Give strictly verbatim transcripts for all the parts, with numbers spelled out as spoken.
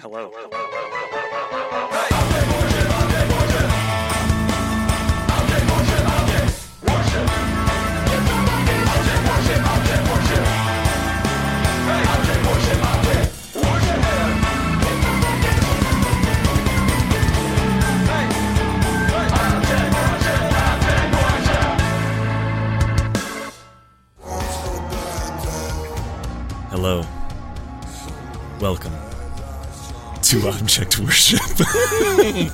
Hello. Hello. Welcome to Object Worship. I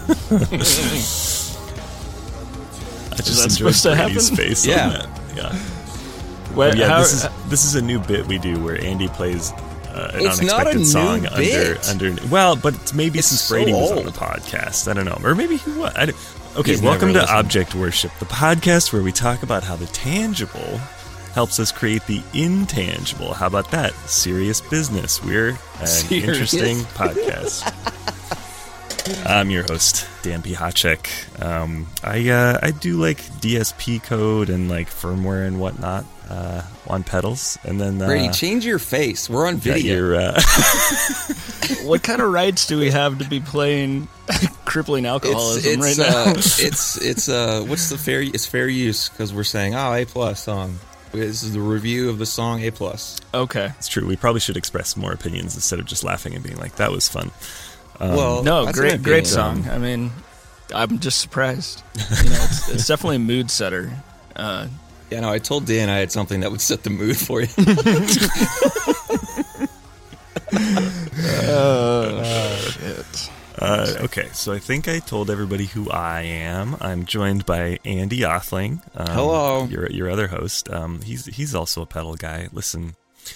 just enjoyed Brady's face yeah. on that. Yeah. What, yeah, how, this is this is a new bit we do where Andy plays uh, an it's unexpected not a new song bit. under under. Well, but it's maybe It's since so Brady was old. on the podcast, I don't know, or maybe he was. I don't, okay, He's welcome never to listened. Object Worship, the podcast where we talk about how the tangible helps us create the intangible. How about that? Serious business. We're an Serious? interesting podcast. I'm your host, Dan P. Hotchek. Um, I uh, I do like D S P code and like firmware and whatnot uh, on pedals, and then uh, Brady, change your face. We're on got video. your, uh, What kind of rights do we have to be playing crippling alcoholism it's, it's, right now? uh, it's it's uh what's the fair? It's fair use because we're saying oh A plus song. This is the review of the song A plus. Okay. it's true. We probably should express more opinions instead of just laughing and being like, "That was fun." Um, Well, No, that's great, an great opinion. song. I mean, I'm just surprised. You know, it's, it's definitely a mood setter. Uh, Yeah, no, I told Dan I had something that would set the mood for you. oh shit! Uh, okay, so I think I told everybody who I am. I'm joined by Andy Othling. Um, Hello. your your other host. Um, he's he's also a pedal guy. Listen,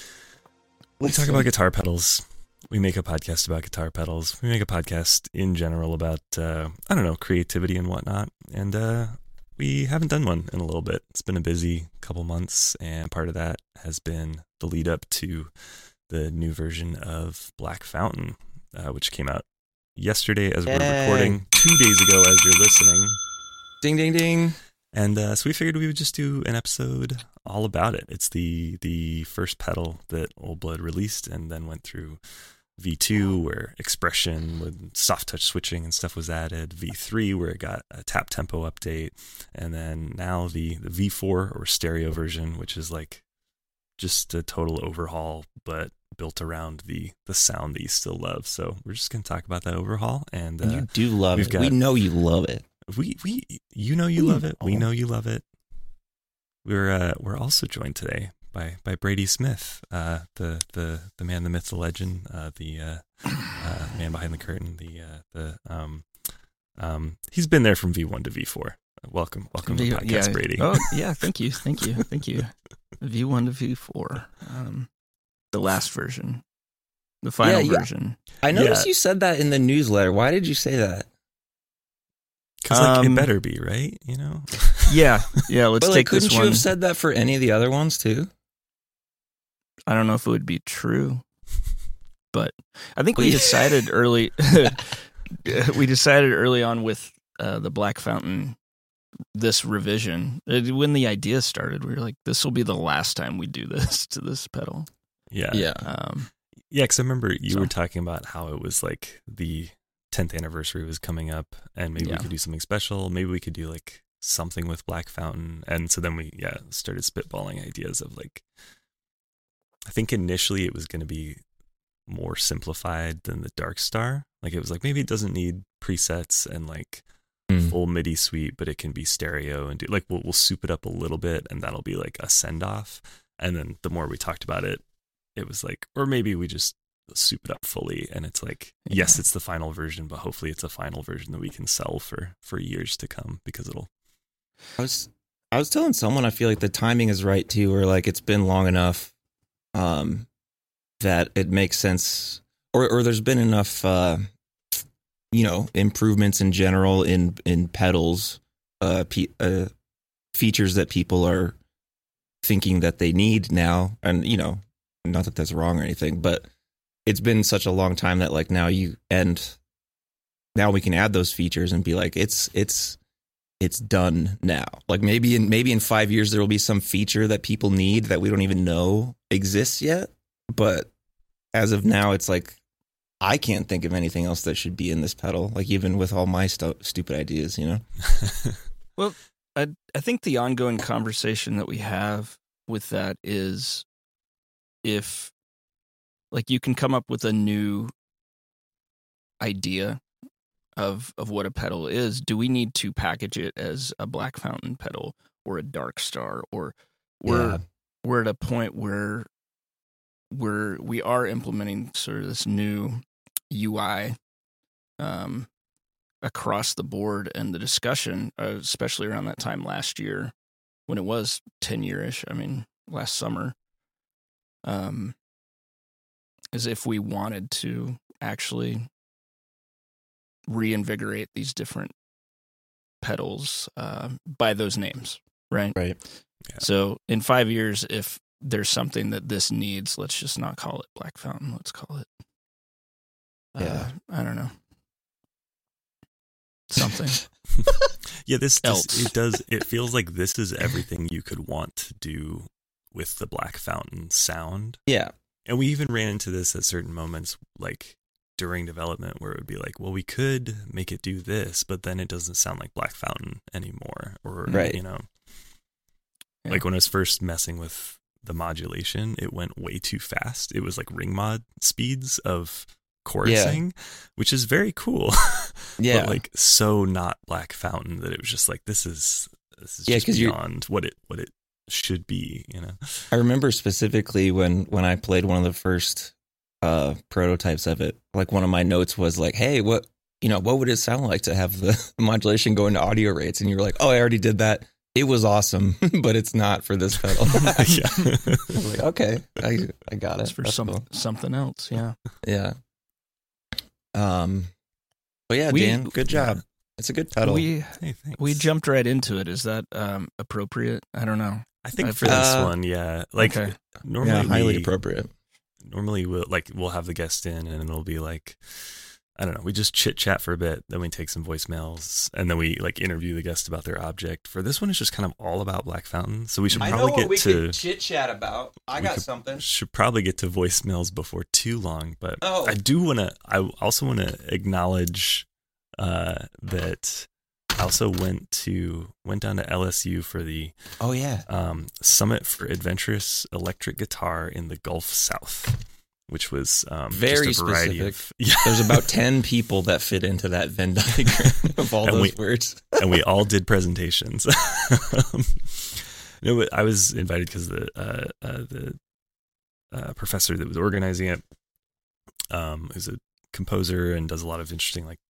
we Listen. talk about guitar pedals. We make a podcast about guitar pedals. We make a podcast in general about uh, I don't know, creativity and whatnot. And uh, we haven't done one in a little bit. It's been a busy couple months, and part of that has been the lead up to the new version of Black Fountain, uh, which came out yesterday as we're Yay. recording, two days ago as you're listening. Ding, ding, ding. And uh, so we figured we would just do an episode all about it. It's the the first pedal that Old Blood released and then went through V two where expression with soft touch switching and stuff was added, V three where it got a tap tempo update, and then now the, the V four or stereo version, which is like just a total overhaul, but built around the the sound that you still love. So we're just going to talk about that overhaul. And uh, You do love we've it. got- we know you love it. we we you know you love it. We Oh. know you love it. We're uh, we're also joined today by by Brady Smith, uh, the the the man, the myth, the legend, uh, the uh, uh, man behind the curtain. The uh, the um um he's been there from V one to V four. Welcome, welcome to the podcast, yeah. Brady. Oh yeah, thank you, thank you, thank you. V one to V four, um, the last version, the final Yeah, yeah. version. I noticed Yeah. you said that in the newsletter. Why did you say that? Because like Um, it better be right, you know. Yeah, yeah. Let's But like, take couldn't this you one. have said that for any of the other ones too? I don't know if it would be true, but I think we We- decided early. we decided early on with uh, the Black Fountain, this revision. Uh, When the idea started, we were like, "This will be the last time we do this to this pedal." Yeah, Yeah. Um, yeah. Because I remember you So- were talking about how it was like the tenth anniversary was coming up, and maybe Yeah. we could do something special. Maybe we could do like something with Black Fountain, and so then we yeah started spitballing ideas of like. I think initially it was going to be more simplified than the Dark Star. Like it was like maybe it doesn't need presets and like Mm. full MIDI suite, but it can be stereo and do like we'll we'll soup it up a little bit, and that'll be like a send off. And then the more we talked about it, it was like, or maybe we just soup it up fully, and it's like, yes, Yeah. it's the final version, but hopefully it's a final version that we can sell for for years to come because it'll. I was I was telling someone I feel like the timing is right too, or like it's been long enough um, that it makes sense, or or there's been enough, uh, you know, improvements in general in in pedals, uh, pe- uh, features that people are thinking that they need now, and you know, not that that's wrong or anything, but it's been such a long time that like now you and now we can add those features and be like it's it's. It's done now. Like maybe in maybe in five years there will be some feature that people need that we don't even know exists yet. But as of now, it's like I can't think of anything else that should be in this pedal. Like even with all my stu- stupid ideas, you know. Well, I I think the ongoing conversation that we have with that is if, like, you can come up with a new idea of of what a pedal is. Do we need to package it as a Black Fountain pedal or a Dark Star, or we're Yeah. we're at a point where we're we are implementing sort of this new U I um, across the board, and the discussion, uh, especially around that time last year when it was ten year-ish, I mean, last summer, um, is if we wanted to actually reinvigorate these different pedals uh, by those names, right? Right. Yeah. So in five years, if there's something that this needs, let's just not call it Black Fountain. Let's call it, uh, Yeah. I don't know, something. Yeah, this, Else. this it does. It feels like this is everything you could want to do with the Black Fountain sound. Yeah. And we even ran into this at certain moments, like during development, where it would be like, well, we could make it do this, but then it doesn't sound like Black Fountain anymore. Or, Right. you know, Yeah. like when I was first messing with the modulation, it went way too fast. It was like ring mod speeds of chorusing, which is very cool. Yeah. But like so not Black Fountain that it was just like, this is, this is Yeah, just 'cause you're- beyond what it, what it should be, you know? I remember specifically when, when I played one of the first uh, prototypes of it, like one of my notes was like, hey, what, you know, what would it sound like to have the modulation go into audio rates? And you were like, oh, I already did that. It was awesome, but it's not for this pedal. Yeah. I was like, okay, I, I got it. It's for That's some, cool. something else, yeah. Yeah. Um, but yeah, We- Dan, good job. It's a good pedal. We Hey, thanks. we jumped right into it. Is that um, appropriate? I don't know. I think I for feel- this Uh, one, yeah. Like Okay. normally, yeah, highly we, appropriate. normally we'll like we'll have the guest in, and it'll be like, I don't know, we just chit chat for a bit, then we take some voicemails, and then we like interview the guest about their object. For this one, it's just kind of all about Black Fountain, so we should probably get to chit chat about. I we could- something. should probably get to voicemails before too long. But Oh. I do want to. I also want to acknowledge uh, that I also went to went down to L S U for the Oh yeah. um, Summit for Adventurous Electric Guitar in the Gulf South, which was um, Very just a variety specific. of yeah. There's about ten people that fit into that Venn diagram of all And those we- words. and we all did presentations. um, no, but I was invited because the uh, uh, the uh, professor that was organizing it um, is a composer and does a lot of interesting like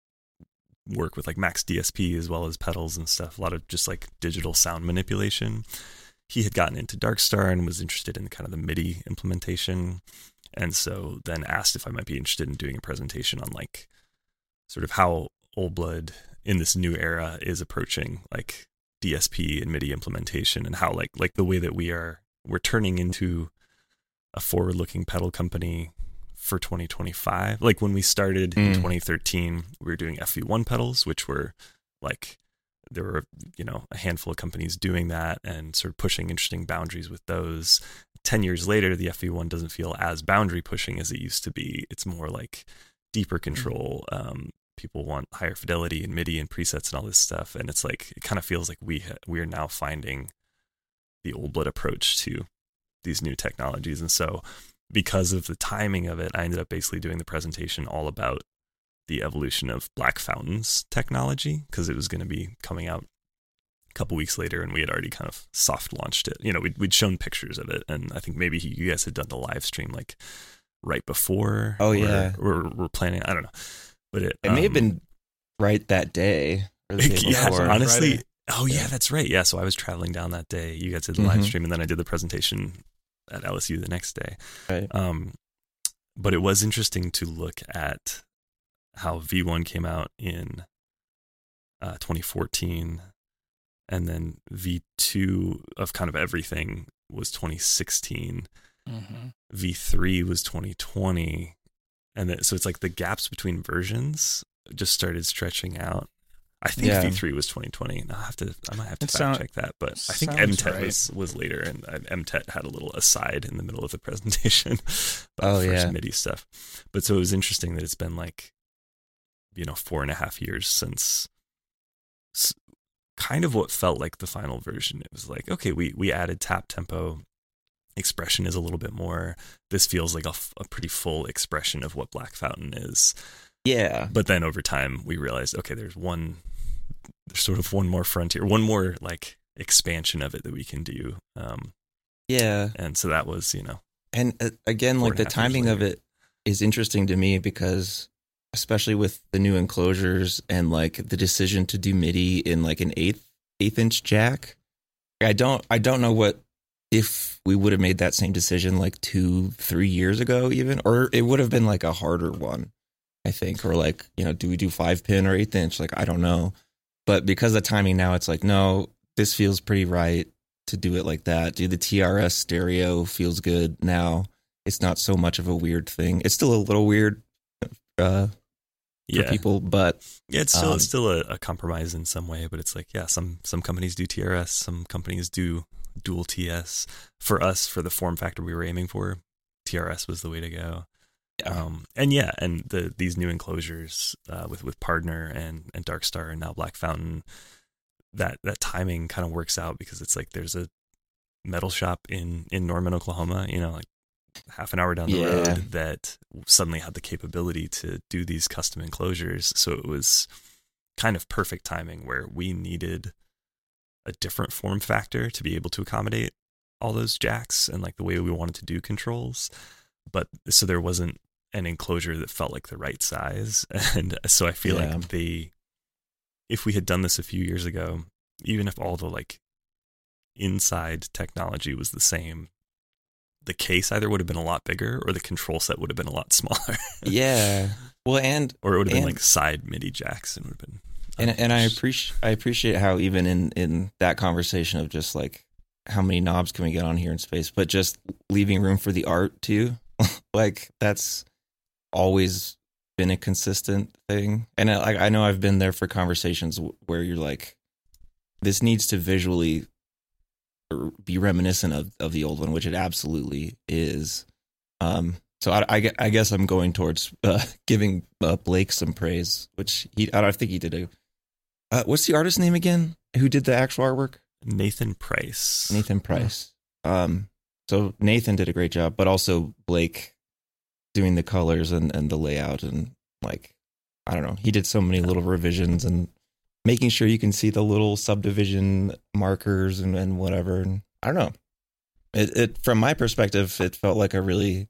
work with like Max D S P as well as pedals and stuff. A lot of just like digital sound manipulation. He had gotten into Darkstar and was interested in kind of the MIDI implementation, and so then asked if I might be interested in doing a presentation on like sort of how Old Blood in this new era is approaching like D S P and MIDI implementation, and how like like the way that we are we're turning into a forward-looking pedal company for twenty twenty-five. Like when we started in Mm. twenty thirteen, we were doing F V one pedals, which were like there were, you know, a handful of companies doing that and sort of pushing interesting boundaries with those. ten years later, the F V one doesn't feel as boundary pushing as it used to be. It's more like deeper control. Um, people want higher fidelity and MIDI and presets and all this stuff. And it's like, it kind of feels like we, ha- we are now finding the Old Blood approach to these new technologies. And so because of the timing of it, I ended up basically doing the presentation all about the evolution of Black Fountain's technology, because it was going to be coming out a couple weeks later, and we had already kind of soft launched it. You know, we'd, we'd shown pictures of it, and I think maybe he, you guys had done the live stream like right before. Oh, or- yeah. Or we're planning, I don't know. But it, It may have um, been right that day. Or the day yeah, before. honestly. Friday. Oh, yeah, Yeah. that's right. Yeah, so I was traveling down that day. You guys did the live Mhm. stream, and then I did the presentation at L S U the next day. Right. Um, but it was interesting to look at how V one came out in uh, twenty fourteen, and then V two of kind of everything was twenty sixteen. Mm-hmm. V three was twenty twenty, and then, so it's like the gaps between versions just started stretching out. I think Yeah. V three was twenty twenty. I have to. I might have to It fact sound- check that, but I think sounds M T E T right. was was later, and uh, M T E T had a little aside in the middle of the presentation about Oh, the first yeah. MIDI stuff. But so it was interesting that it's been like, you know, four and a half years since s- kind of what felt like the final version. It was like, okay, we we added tap tempo. Expression is a little bit more. This feels like a, f- a pretty full expression of what Black Fountain is. Yeah. But then over time, we realized, okay, there's one, there's sort of one more frontier, one more like expansion of it that we can do. Um, Yeah. and so that was, you know, And uh, again, Four like and the a half years timing of later. it is interesting to me because, especially with the new enclosures and like the decision to do MIDI in like an eighth eighth inch jack, I don't I don't know what if we would have made that same decision like two three years ago even, or it would have been like a harder one, I think, or like, you know, do we do five pin or eighth inch? Like I don't know, but because of timing now, it's like no, this feels pretty right to do it like that. Do the T R S stereo feels good now. It's not so much of a weird thing. It's still a little weird uh, for yeah, people, but yeah, it's still um, it's still a, a compromise in some way. But it's like, yeah, some some companies do T R S, some companies do dual T S. For us, for the form factor we were aiming for, T R S was the way to go. yeah, Um, and yeah, and the these new enclosures uh, with with Partner and and Darkstar and now Black Fountain, that that timing kind of works out because it's like there's a metal shop in in Norman, Oklahoma, you know, like half an hour down the Yeah. road that suddenly had the capability to do these custom enclosures. So it was kind of perfect timing where we needed a different form factor to be able to accommodate all those jacks and like the way we wanted to do controls. But so there wasn't an enclosure that felt like the right size. And so I feel Yeah. like they, if we had done this a few years ago, even if all the like inside technology was the same, the case either would have been a lot bigger or the control set would have been a lot smaller. yeah. Well, and Or it would have been And- like side MIDI jacks and would have been. and and I appreciate I appreciate how even in in that conversation of just like how many knobs can we get on here in space, but just leaving room for the art too. Like that's always been a consistent thing, and I, I know I've been there for conversations w- where you're like, this needs to visually r- be reminiscent of, of the old one, which it absolutely is. Um, so I, I, gue- I guess I'm going towards uh, giving uh, Blake some praise, which he I don't think he did a. Uh, what's the artist's name again? Who did the actual artwork? Nathan Price. Nathan Price. Um, so Nathan did a great job, but also Blake doing the colors and, and the layout and like, I don't know. He did so many little revisions and making sure you can see the little subdivision markers and, and whatever. And I don't know. It, it, from my perspective, it felt like a really,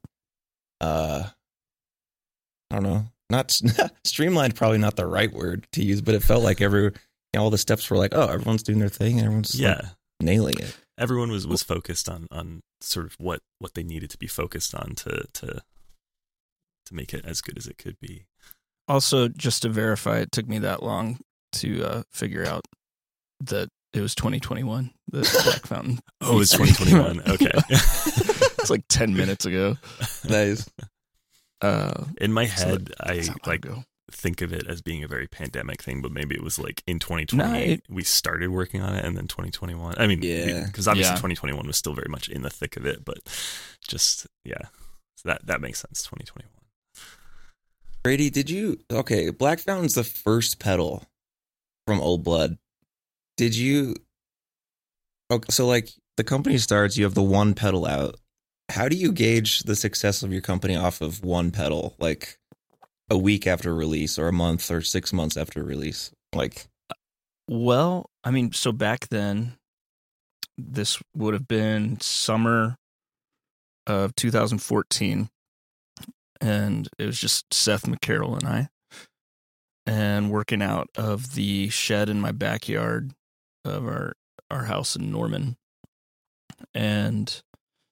uh, I don't know, not streamlined, probably not the right word to use, but it felt like every, you know, all the steps were like, oh, everyone's doing their thing and everyone's Yeah. like, nailing it. Everyone was, was focused on, on sort of what, what they needed to be focused on to, to, to make it as good as it could be. Also, just to verify, it took me that long to uh, figure out that it was twenty twenty-one. The Black Fountain. Oh, it's twenty twenty-one. Okay. It's like ten minutes ago. Nice. Uh, In my so head, I that's how long like ago. think of it as being a very pandemic thing, but maybe it was like in twenty twenty No, it- we started working on it, and then twenty twenty-one. I mean, Yeah. because obviously Yeah. twenty twenty-one was still very much in the thick of it, but just yeah, so that that makes sense. twenty twenty-one. Brady, did you? Okay, Black Fountain's the first pedal from Old Blood. Did you? Okay, so like the company starts, you have the one pedal out. How do you gauge the success of your company off of one pedal? Like a week after release, or a month, or six months after release? Like, Well, I mean, so back then, this would have been summer of two thousand fourteen, and it was just Seth McCarroll and I, and working out of the shed in my backyard of our our house in Norman, and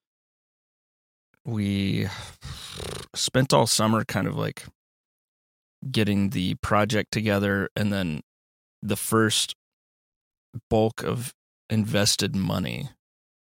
we spent all summer kind of like getting the project together, and then the first bulk of invested money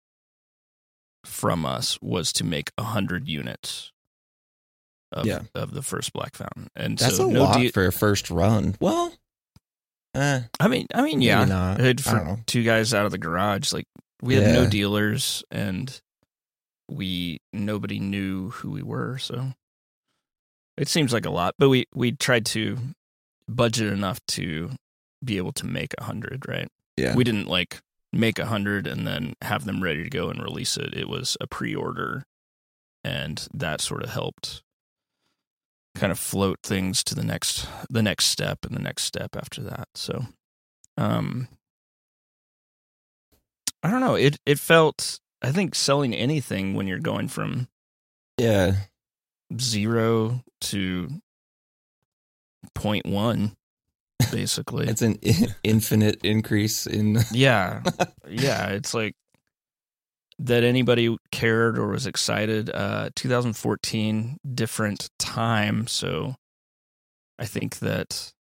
from us was to make a hundred units of Yeah. of the first Black Fountain, and that's so a no lot de- for a first run. Well, Eh, I mean, I mean, maybe yeah, not. it- I don't for know. two guys out of the garage, like we had no Yeah. dealers and we nobody knew who we were, so it seems like a lot. But we we tried to budget enough to be able to make a hundred, right? Yeah. We didn't like make a hundred and then have them ready to go and release it. It was a pre-order, and that sort of helped kind of float things to the next the next step and the next step after that. So, um, I don't know. It it felt. I think selling anything when you're going from Yeah. zero to point one, basically. It's an i- infinite increase in. Yeah. Yeah. It's like that anybody cared or was excited. Uh, twenty fourteen, different time. So I think that.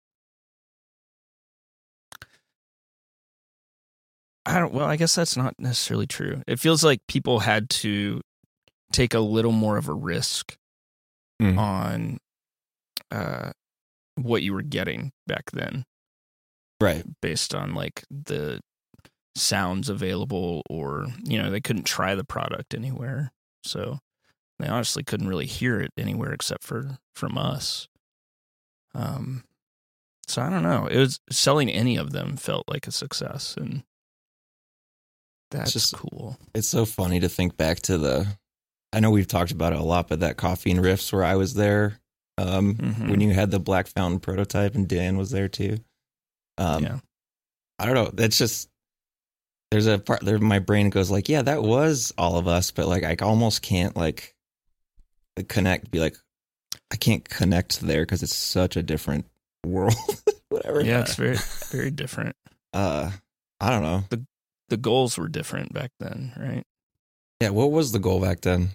I don't, well, I guess that's not necessarily true. It feels like people had to take a little more of a risk Mm. on uh, what you were getting back then, Right. based on like the sounds available, or you know, they couldn't try the product anywhere, so they honestly couldn't really hear it anywhere except for from us. Um, so I don't know. It was selling any of them felt like a success, and that's just- cool. It's so funny to think back to the. I know we've talked about it a lot, but that Coffee and Riffs where I was there, um, Mhm. when you had the Black Fountain prototype and Dan was there too. Um, Yeah. I don't know. That's just there's a part there. My brain goes like, yeah, that was all of us, but like I almost can't like connect. Be like, I can't connect there because it's such a different world. Whatever. Yeah, it's very very different. Uh, I don't know. The goals were different back then, right? Yeah. What was the goal back then?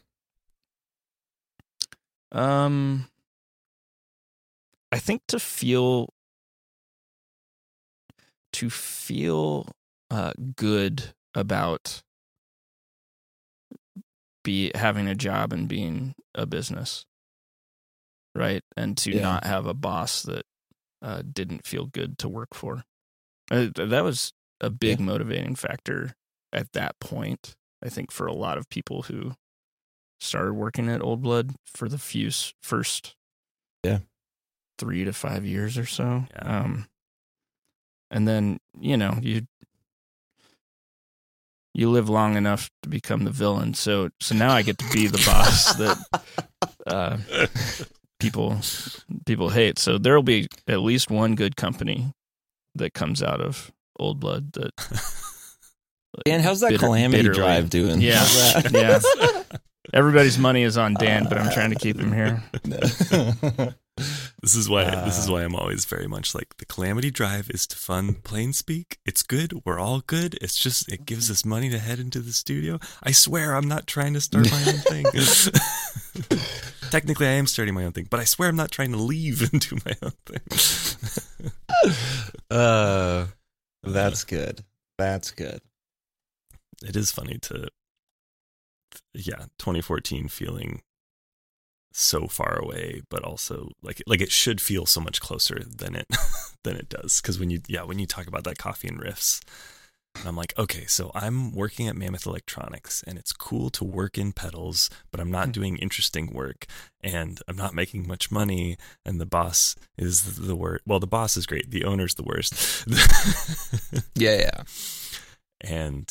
Um, I think to feel to feel uh, good about be having a job and being a business, right? And to Yeah. not have a boss that uh, didn't feel good to work for. Uh, that was a big Yeah. motivating factor at that point, I think, for a lot of people who started working at Old Blood for the few s- first Yeah. three to five years or so. Yeah. Um, and then, you know, you you live long enough to become the villain. So so now I get to be the boss that uh, people people hate. So there'll be at least one good company that comes out of Old Blood that Dan, how's that bitter- Calamity bitterly- Drive doing? Yeah. How's that? Yeah. Everybody's money is on Dan, but I'm trying to keep him here. This is why this is Uh, why I'm always very much like the Calamity Drive is to fund Planespeak. It's good. We're all good. It's just it gives us money to head into the studio. I swear I'm not trying to start my own thing. Technically, I am starting my own thing, but I swear I'm not trying to leave and do my own thing. uh, that's good. That's good. It is funny to, yeah, twenty fourteen feeling so far away, but also like like it should feel so much closer than it than it does. Because when you yeah when you talk about that Coffee and Riffs, I'm like, okay, so I'm working at Mammoth Electronics, and it's cool to work in pedals, but I'm not doing interesting work, and I'm not making much money, and the boss is the worst. Well, the boss is great. The owner's the worst. Yeah, yeah. and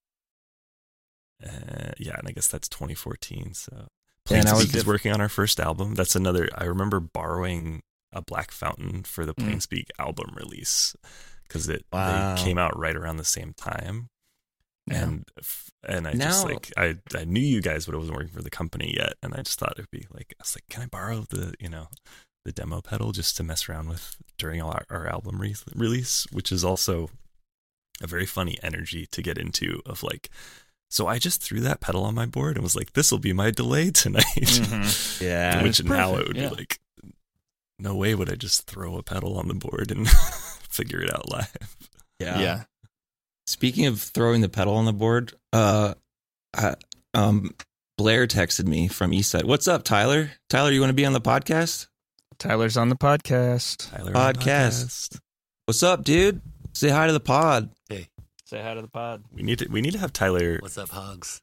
uh, yeah, and I guess that's twenty fourteen. So Yeah, and I was Planespeak is diff- working on our first album. That's another. I remember borrowing a Black Fountain for the Mm. Planespeak album release because it Wow. they came out right around the same time, Yeah. and f- and I Now- just like I I knew you guys, but I wasn't working for the company yet, and I just thought it'd be like I was like, can I borrow the you know the demo pedal just to mess around with during our, our album re- release, which is also a very funny energy to get into of like. So I just threw that pedal on my board and was like, this will be my delay tonight. Mhm. Yeah. Which It's now perfect, it would yeah. be like, no way would I just throw a pedal on the board and figure it out live. Yeah. Yeah. Speaking of throwing the pedal on the board, uh, I, um, Blair texted me from Eastside. What's up, Tyler? Tyler, you want to be on the podcast? Tyler's on the podcast. Tyler on Podcast. What's up, dude? Say hi to the pod. Hey, Say hi to the pod. We need to we need to have Tyler. what's up, Hogs?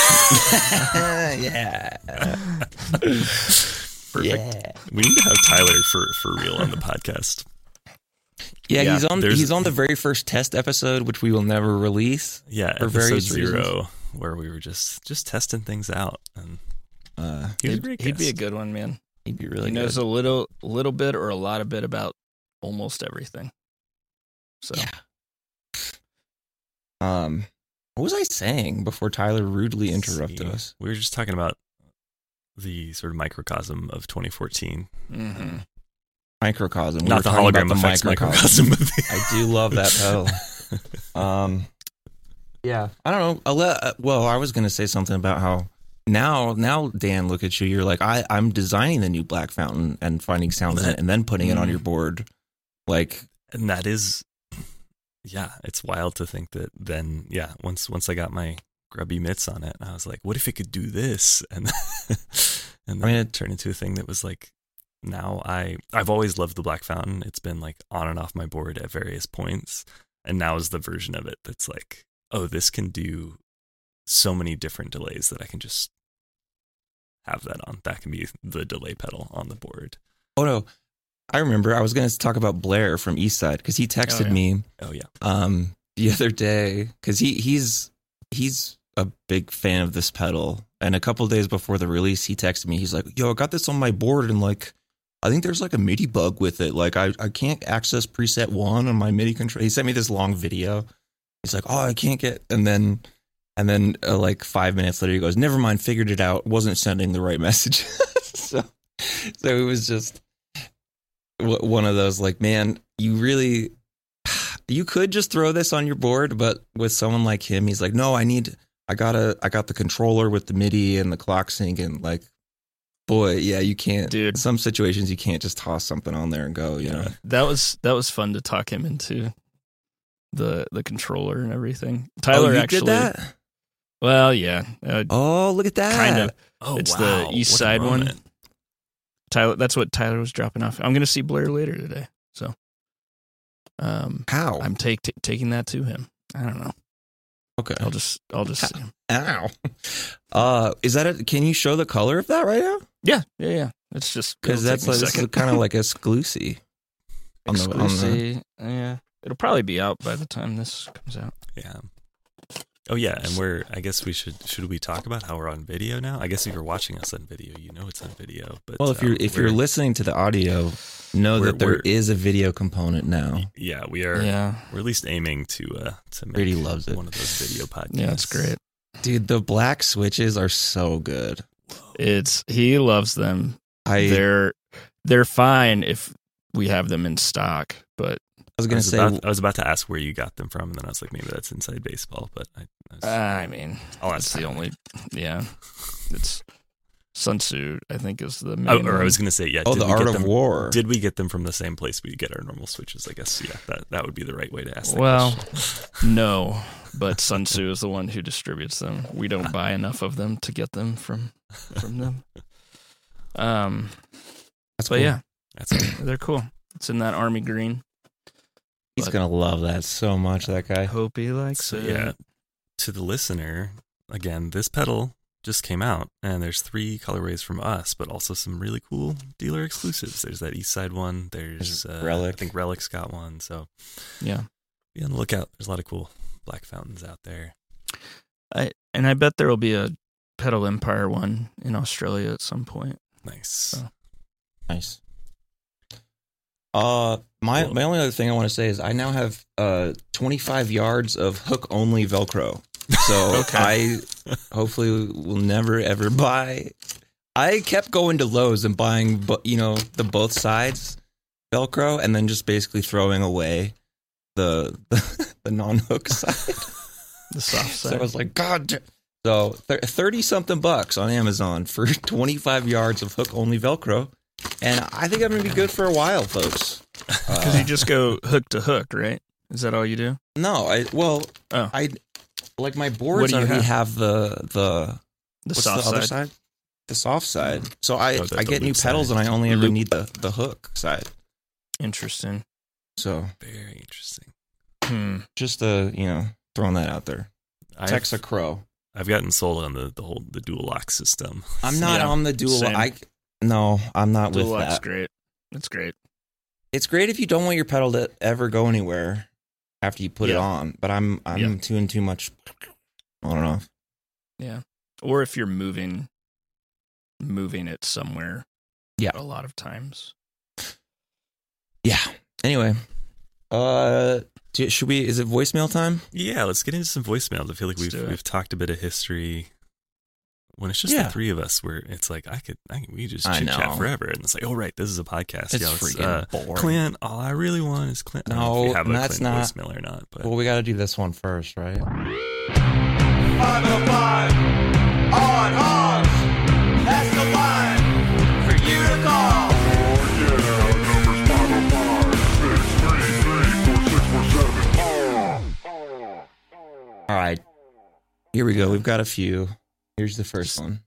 Yeah. Perfect. Yeah. We need to have Tyler for, for real on the podcast. Yeah, Yeah, he's on there's- he's on the very first test episode, which we will never release. Yeah, For episode various zero, reasons. where we were just just testing things out, and Uh, he was a He'd, great he'd be a guest. good one, man. he'd be really he knows good. a little, little bit or a lot of bit about almost everything. So Yeah. Um, what was I saying before Tyler rudely interrupted See, us? We were just talking about the sort of microcosm of twenty fourteen, hmm Microcosm. We not were the talking about hologram effects microcosm. microcosm. Of the- I do love that pedal. Um, yeah, I don't know. I'll let, uh, well, I was going to say something about how now, now, Dan, look at you. You're like, I, I'm designing the new Black Fountain and finding sounds in it and then putting it on your board. Like, and that is, yeah, it's wild to think that then, yeah, once once I got my grubby mitts on it, I was like, what if it could do this? And and then I mean, it turned into a thing that was like, now I I've always loved the Black Fountain. It's been like on and off my board at various points, and now is the version of it that's like, oh, this can do so many different delays that I can just have that on. That can be the delay pedal on the board. oh no, I remember I was going to talk about Blair from Eastside because he texted Oh, yeah. me Oh yeah, um, the other day because he he's he's a big fan of this pedal, and a couple days before the release, he texted me. He's like, "Yo, I got this on my board, and like, I think there's like a MIDI bug with it. Like, I I can't access preset one on my MIDI control." He sent me this long video. He's like, "Oh, I can't get," and then and then uh, like five minutes later, he goes, "Never mind, figured it out. Wasn't sending the right message." so so it was just w- one of those like, man, you really. You could just throw this on your board, but with someone like him, he's like, no, I need, I gotta, I got the controller with the MIDI and the clock sync, and like, boy, yeah, you can't, Dude. some situations you can't just toss something on there and go, you know. that was that was fun to talk him into the the controller and everything. Tyler oh, you actually, did that? well, yeah, uh, Oh, look at that. kind of. oh It's wow, the East what a Side one. moment. Tyler, that's what Tyler was dropping off. I'm going to see Blair later today, so um, How? I'm take t- taking that to him. I don't know. okay. I'll just I'll just see him. Ow. Uh, is that a, can you show the color of that right now? Yeah, yeah, yeah. It's just Because it'll that's take me like, a this is second. kind of like exclusive. On the, on the, Exclusive. Yeah, it'll probably be out by the time this comes out. Yeah. Oh yeah, and we're. I guess we should. Should we talk about how we're on video now? I guess if you're watching us on video, you know it's on video. But well, if you're um, if you're we're- listening to the audio, know We're- that there we're- is a video component now. yeah, we are. Yeah, We're at least aiming to uh to make Brady loves it. one of those video podcasts. yeah, it's great. Dude, the black switches are so good. It's he loves them. I They're they're fine if we have them in stock, but I was I gonna was, say about, I was about to ask where you got them from, and then I was like, maybe that's Inside Baseball. But I, I was, I mean, I'll that's ask the Tyler. only. Yeah, it's Sun Tzu. I think is the main. Oh, or I one. was gonna say, yeah. oh, did the we Art get of them, War. Did we get them from the same place we get our normal switches? I guess yeah. That that would be the right way to ask that Well, question. no, but Sun Tzu is the one who distributes them. We don't buy enough of them to get them from from them. Um, That's but Oh, cool. yeah, That's they're cool. It's in that army green. He's but- gonna love that so much. That guy. I hope he likes So it. yeah, to the listener, again, this pedal just came out, and there's three colorways from us, but also some really cool dealer exclusives. There's that East Side one. There's There's uh, Relic. I think Relic's got one. So Yeah. be on the lookout. There's a lot of cool Black Fountains out there. I and I bet there will be a Pedal Empire one in Australia at some point. Nice. So- Nice. Uh, my Cool. my only other thing I want to say is I now have uh twenty-five yards of hook only Velcro. So Okay. I hopefully will never ever buy. I kept going to Lowe's and buying, bu- you know, the both sides Velcro, and then just basically throwing away the the, the non-hook side. The soft So side. I was like, God. da-" So thirty something bucks on Amazon for twenty-five yards of hook only Velcro, and I think I'm gonna be good for a while, folks. Because Uh, you just go hook to hook, right? Is that all you do? no, I well, Oh. I like my boards What do you already have? have, the the The what's soft the other side? side? The soft side. So I Oh, the- I the get new loop pedals side. and I only ever Loop. need the the hook side. Interesting. So Very interesting. Hmm. just uh, you know, throwing that out there. I've, Texa Crow. I've gotten sold on the, the whole the dual lock system. I'm not Yeah, on the dual. same. I no, I'm not Dual with Lock's that. great. It's great. It's great if you don't want your pedal to ever go anywhere after you put it Yeah. on. But I'm I'm Yeah. doing too much. I don't know. Yeah. Or if you're moving, moving it somewhere. Yeah. A lot of times. Yeah. Anyway, uh, do, should we? Is it voicemail time? Yeah, let's get into some voicemails. I feel like Let's we've do it. we've talked a bit of history. When it's just Yeah. the three of us, where it's like I could, I could we could just I chit know. chat forever, and it's like, oh right, this is a podcast. It's yeah, let's, freaking uh, boring. Clint, all I really want is Clint. I don't know if No, we have a that's Clint not- voicemail or not, but Well, we got to do this one first, right? five oh five on Hogs. That's the line for you to call. All right. Here we go. We've got a few. Here's the first one.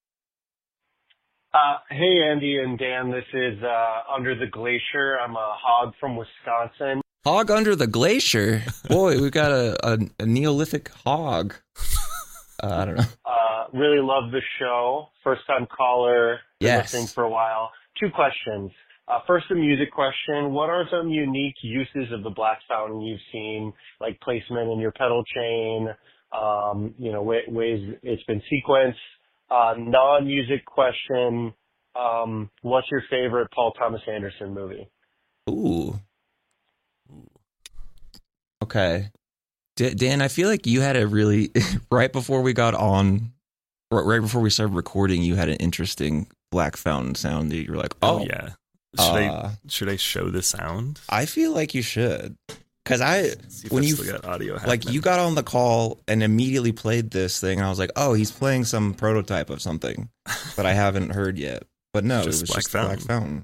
Uh, hey, Andy and Dan. This is uh, Under the Glacier. I'm a hog from Wisconsin. Hog under the glacier. Boy, we've got a, a, a Neolithic hog. Uh, I don't know. Uh, really love the show. First time caller. Been Yes. listening for a while. Two questions. Uh, first, a music question. What are some unique uses of the Black Fountain you've seen, like placement in your pedal chain, um, you know, wa- ways it's been sequenced? Uh, non-music question. Um, what's your favorite Paul Thomas Anderson movie? Ooh. Okay. D- Dan, I feel like you had a really, right before we got on, r- right before we started recording, you had an interesting Black Fountain sound that you were like, oh, oh, yeah, should uh, I should I show the sound? I feel like you should. Because I, See if when I you, still got audio, like, happening. you got on the call and immediately played this thing, and I was like, oh, he's playing some prototype of something that I haven't heard yet. But no, Just it was Black just Black Fountain.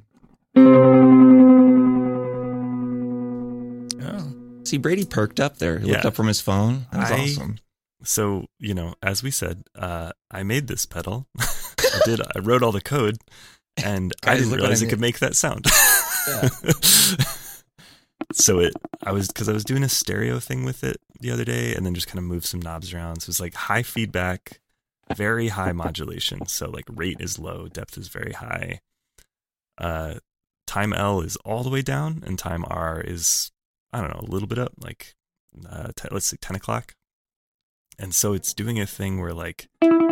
Fountain. Oh. See, Brady perked up there. He looked Yeah. up from his phone. That was I- awesome. So, you know, as we said, uh, I made this pedal. I did. I wrote all the code, and I Guys, didn't look what realize I it could made. make that sound. Yeah. So it, I was, because I was doing a stereo thing with it the other day, and then just kind of moved some knobs around. So it was like high feedback, very high modulation. So like rate is low, depth is very high. Uh, time L is all the way down, and time R is, I don't know, a little bit up, like uh, t- let's say ten o'clock. And so it's doing a thing where like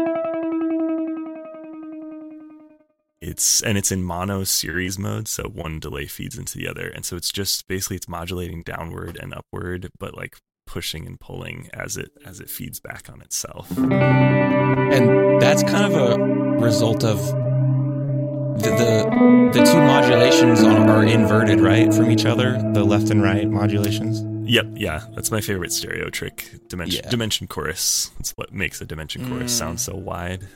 it's, and it's in mono series mode, so one delay feeds into the other, and so it's just basically it's modulating downward and upward, but like pushing and pulling as it as it feeds back on itself. And that's kind of a result of the the, the two modulations are, are inverted, right, from each other, the left and right modulations. Yep, yeah, that's my favorite stereo trick. Dimension Yeah. dimension chorus. That's what makes a dimension chorus Mm. sound so wide.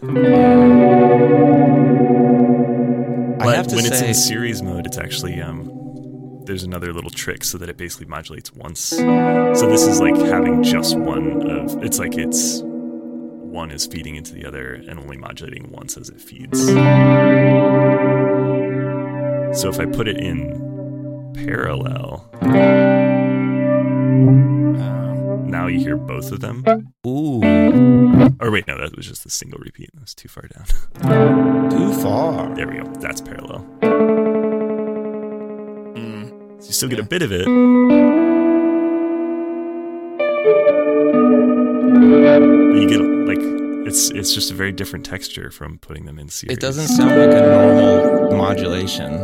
I But have to when it's say, in series mode, it's actually um, there's another little trick so that it basically modulates once. So this is like having just one of. It's like it's one is feeding into the other and only modulating once as it feeds. So if I put it in parallel, Um, now you hear both of them. ooh, Or wait, no, that was just the single repeat. That was too far down. too far. There we go. That's parallel. mm, So you still get a bit of it. But you get like it's it's just a very different texture from putting them in series. It doesn't sound like a normal modulation.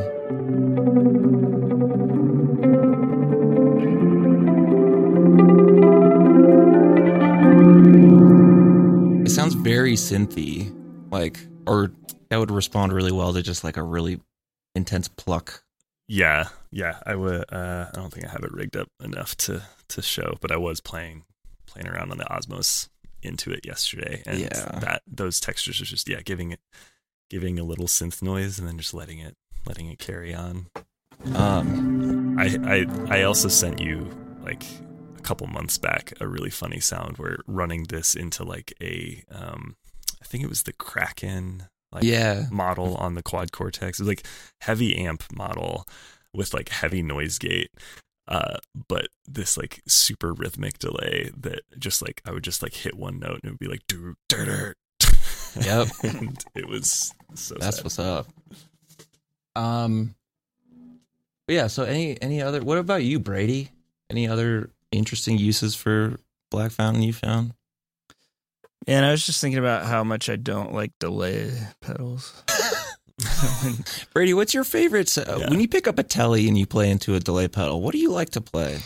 It sounds very synthy, like, or that would respond really well to just like a really intense pluck. Yeah, yeah. I would. Uh, I don't think I have it rigged up enough to to show, but I was playing playing around on the Osmos into it yesterday, and Yeah. that those textures are just yeah giving it giving a little synth noise and then just letting it letting it carry on. Um, I I I also sent you like a couple months back a really funny sound where running this into like a um I think it was the Kraken like yeah, model on the Quad Cortex. It was like heavy amp model with like heavy noise gate. Uh, but this like super rhythmic delay that just like I would just like hit one note and it would be like do do do. Yep. And it was so That's sad. what's up. Um, yeah. So any any other? What about you, Brady? Any other interesting uses for Black Fountain you found? And I was just thinking about how much I don't like delay pedals. Brady, what's your favorite? Uh, Yeah. When you pick up a telly and you play into a delay pedal, what do you like to play?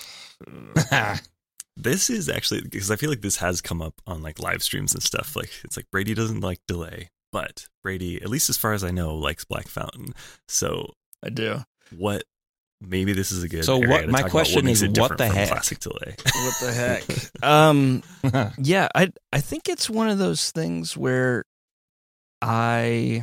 This is actually because I feel like this has come up on like live streams and stuff. Like it's like Brady doesn't like delay, but Brady, at least as far as I know, likes Black Fountain. So I do. what? Maybe this is a good. So area what- to my talk about question makes is, it what different the from heck? classic delay? What the heck? um, yeah, I I think it's one of those things where I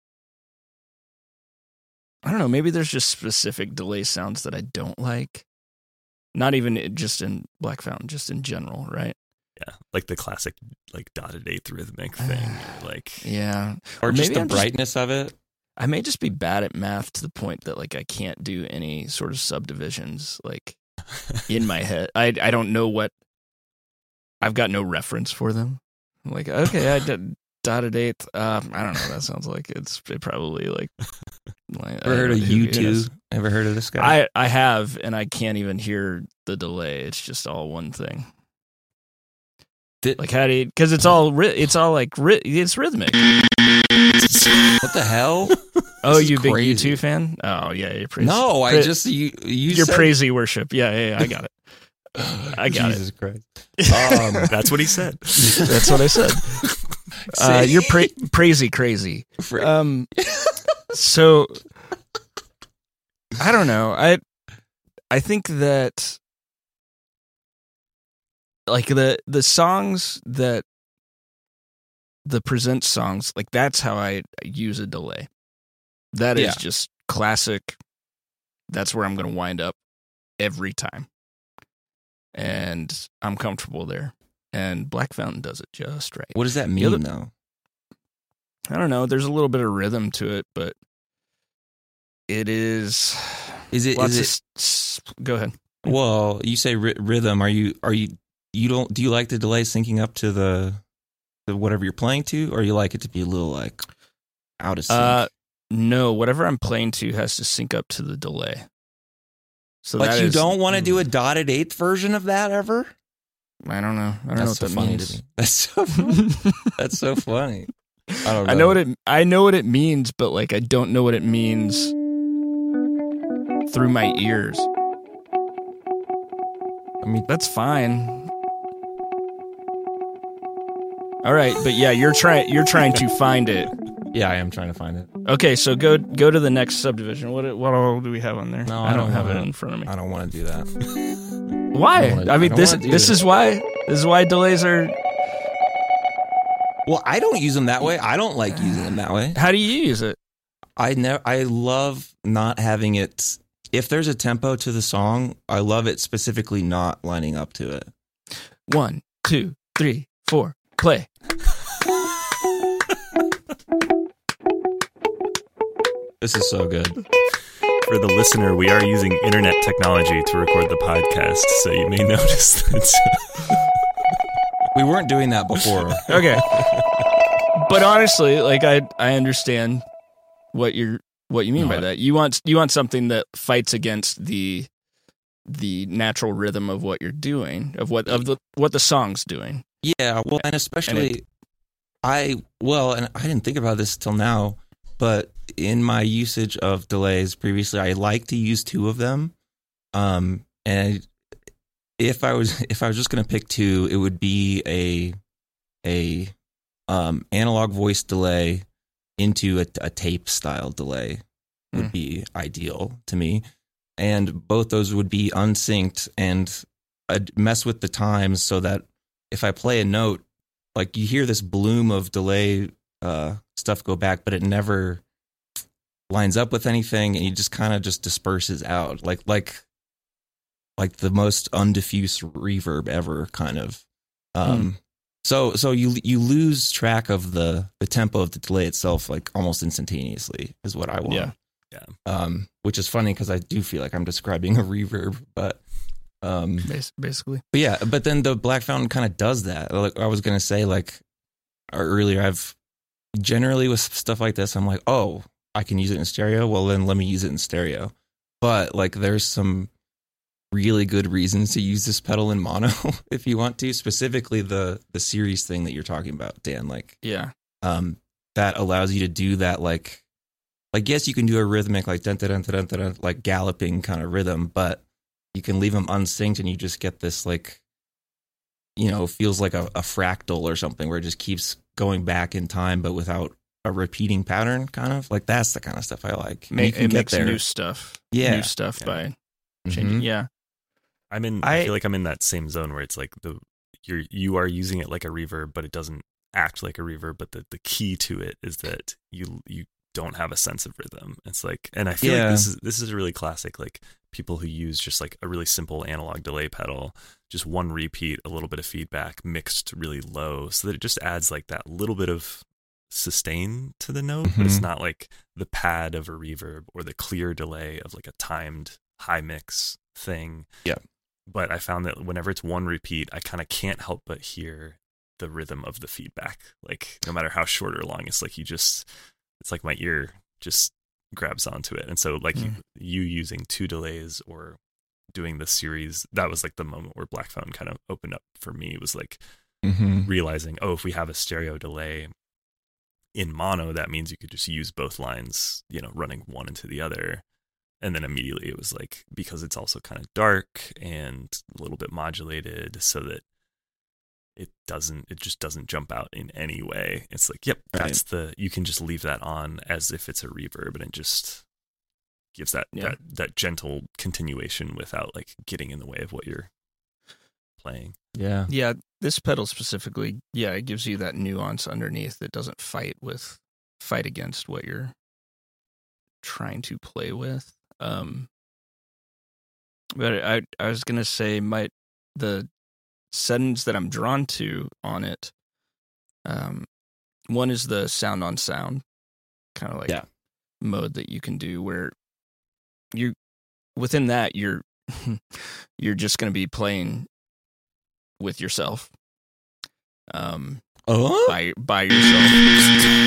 I don't know. Maybe there's just specific delay sounds that I don't like. Not even just in Black Fountain, just in general, right? Yeah, like the classic like dotted eighth rhythmic thing. Like Yeah. or just maybe the I'm just- brightness of it? I may just be bad at math to the point that like I can't do any sort of subdivisions like in my head. I I don't know what I've got no reference for them. I'm like, okay, I did dotted eighth. Uh, I don't know what that sounds like. It's it probably like, like Ever I heard don't of know who- U who two? knows? Ever heard of this guy? I I have, and I can't even hear the delay. It's just all one thing. Did- Like how do you? Because it's all ry- it's all like ry- it's rhythmic. what the hell? Oh, is you big U crazy. two fan? Oh yeah, you're praise. No, I pra- just you you you're said, praisey worship. Yeah, yeah, yeah, I got it. I got Jesus Christ. it. Um, that's what he said. That's what I said. Uh, say- you're pra- praisey crazy. for- Um, so I don't know. I I think that like the the songs that the present songs, like that's how I use a delay. That is Yeah. just classic. That's where I'm going to wind up every time. And I'm comfortable there. And Black Fountain does it just right. what does that The mean other- though? I don't know. There's a little bit of rhythm to it, but it is. Is it lots is of it s- s- go ahead. well, you say ry- rhythm, are you are you you don't do you like the delay syncing up to the, the whatever you're playing to, or you like it to be a little like out of sync? Uh, no, whatever I'm playing to has to sync up to the delay. So like that you is- don't want to do a dotted eighth version of that ever? I don't know. I don't know what so that funny means. to me. That's so funny. That's so funny. I don't know. I know what it. I know what it means, but like I don't know what it means through my ears. I mean, That's fine. All right, but yeah, you're trying. You're trying to find it. yeah, I am trying to find it. Okay, so go go to the next subdivision. What what all do we have on there? No, I I don't don't have it wanna- in front of me. I don't want to do that. Why? I don't wanna- I I mean, don't this wanna do this it. is why this is why delays are. Well, I don't use them that way. I don't like using them that way. How do you use it? I never. I love not having it. If there's a tempo to the song, I love it specifically not lining up to it. One, two, three, four, play. This is so good. For the listener, we are using internet technology to record the podcast, so you may notice that. We weren't doing that before. Okay. But honestly, like I I understand what you're what you mean No, by I- that. You want you want something that fights against the the natural rhythm of what you're doing, of what of the what the song's doing. Yeah, well, and especially I well, and I didn't think about this till now, but in my usage of delays previously, I like to use two of them. Um, and if I was if I was just gonna pick two, it would be a a um analog voice delay into a, a tape style delay would Mm. be ideal to me, and both those would be unsynced and I'd mess with the times so that if I play a note, like you hear this bloom of delay uh, stuff go back, but it never lines up with anything, and he just kind of just disperses out, like like like the most undiffused reverb ever, kind of. Um, So so you you lose track of the the tempo of the delay itself, like almost instantaneously, is what I want. Yeah. Yeah. Um, which is funny because I do feel like I'm describing a reverb, but Um, Bas- basically. but yeah, but then the Black Fountain kind of does that. Like I was gonna say, like earlier, I've generally with stuff like this, I'm like, oh, I can use it in stereo. Well, then let me use it in stereo. But like, there's some really good reasons to use this pedal in mono if you want to. Specifically, the the series thing that you're talking about, Dan. Like, Yeah. um, that allows you to do that. Like, like yes, you can do a rhythmic like dun dun dun dun dun, dun like galloping kind of rhythm, but you can leave them unsynced, and you just get this like, you know, feels like a, a fractal or something where it just keeps going back in time, but without a repeating pattern. Kind of like that's the kind of stuff I like. Ma- You can it get makes there. new stuff. Yeah. New stuff Yeah. by changing. Mhm. Yeah. I'm in. I, I- feel like I'm in that same zone where it's like the you're you are using it like a reverb, but it doesn't act like a reverb. But the, the key to it is that you you don't have a sense of rhythm. It's like, and I feel Yeah. like this is this is a really classic. Like people who use just like a really simple analog delay pedal, just one repeat, a little bit of feedback mixed really low, so that it just adds like that little bit of sustain to the note, but it's Mhm. not like the pad of a reverb or the clear delay of like a timed high mix thing. Yeah. But I found that whenever it's one repeat, I kind of can't help but hear the rhythm of the feedback. Like no matter how short or long, it's like you just, it's like my ear just grabs onto it. And so like Mm. you, you using two delays or doing the series, that was like the moment where Black Fountain kind of opened up for me. It was like Mhm. realizing, oh, if we have a stereo delay in mono, that means you could just use both lines, you know, running one into the other. And then immediately it was like, because it's also kind of dark and a little bit modulated so that it doesn't, it just doesn't jump out in any way. It's like, yep, that's the, you can just leave that on as if it's a reverb, and it just gives that, Yeah. that, that gentle continuation without like getting in the way of what you're playing. Yeah. Yeah. This pedal specifically, yeah, it gives you that nuance underneath that doesn't fight with, fight against what you're trying to play with. Um, but I, I was gonna say my the settings that I'm drawn to on it. Um, one is the sound on sound, kind of like Yeah. mode that you can do where you within that you're you're just gonna be playing with yourself, um, Oh, by by yourself,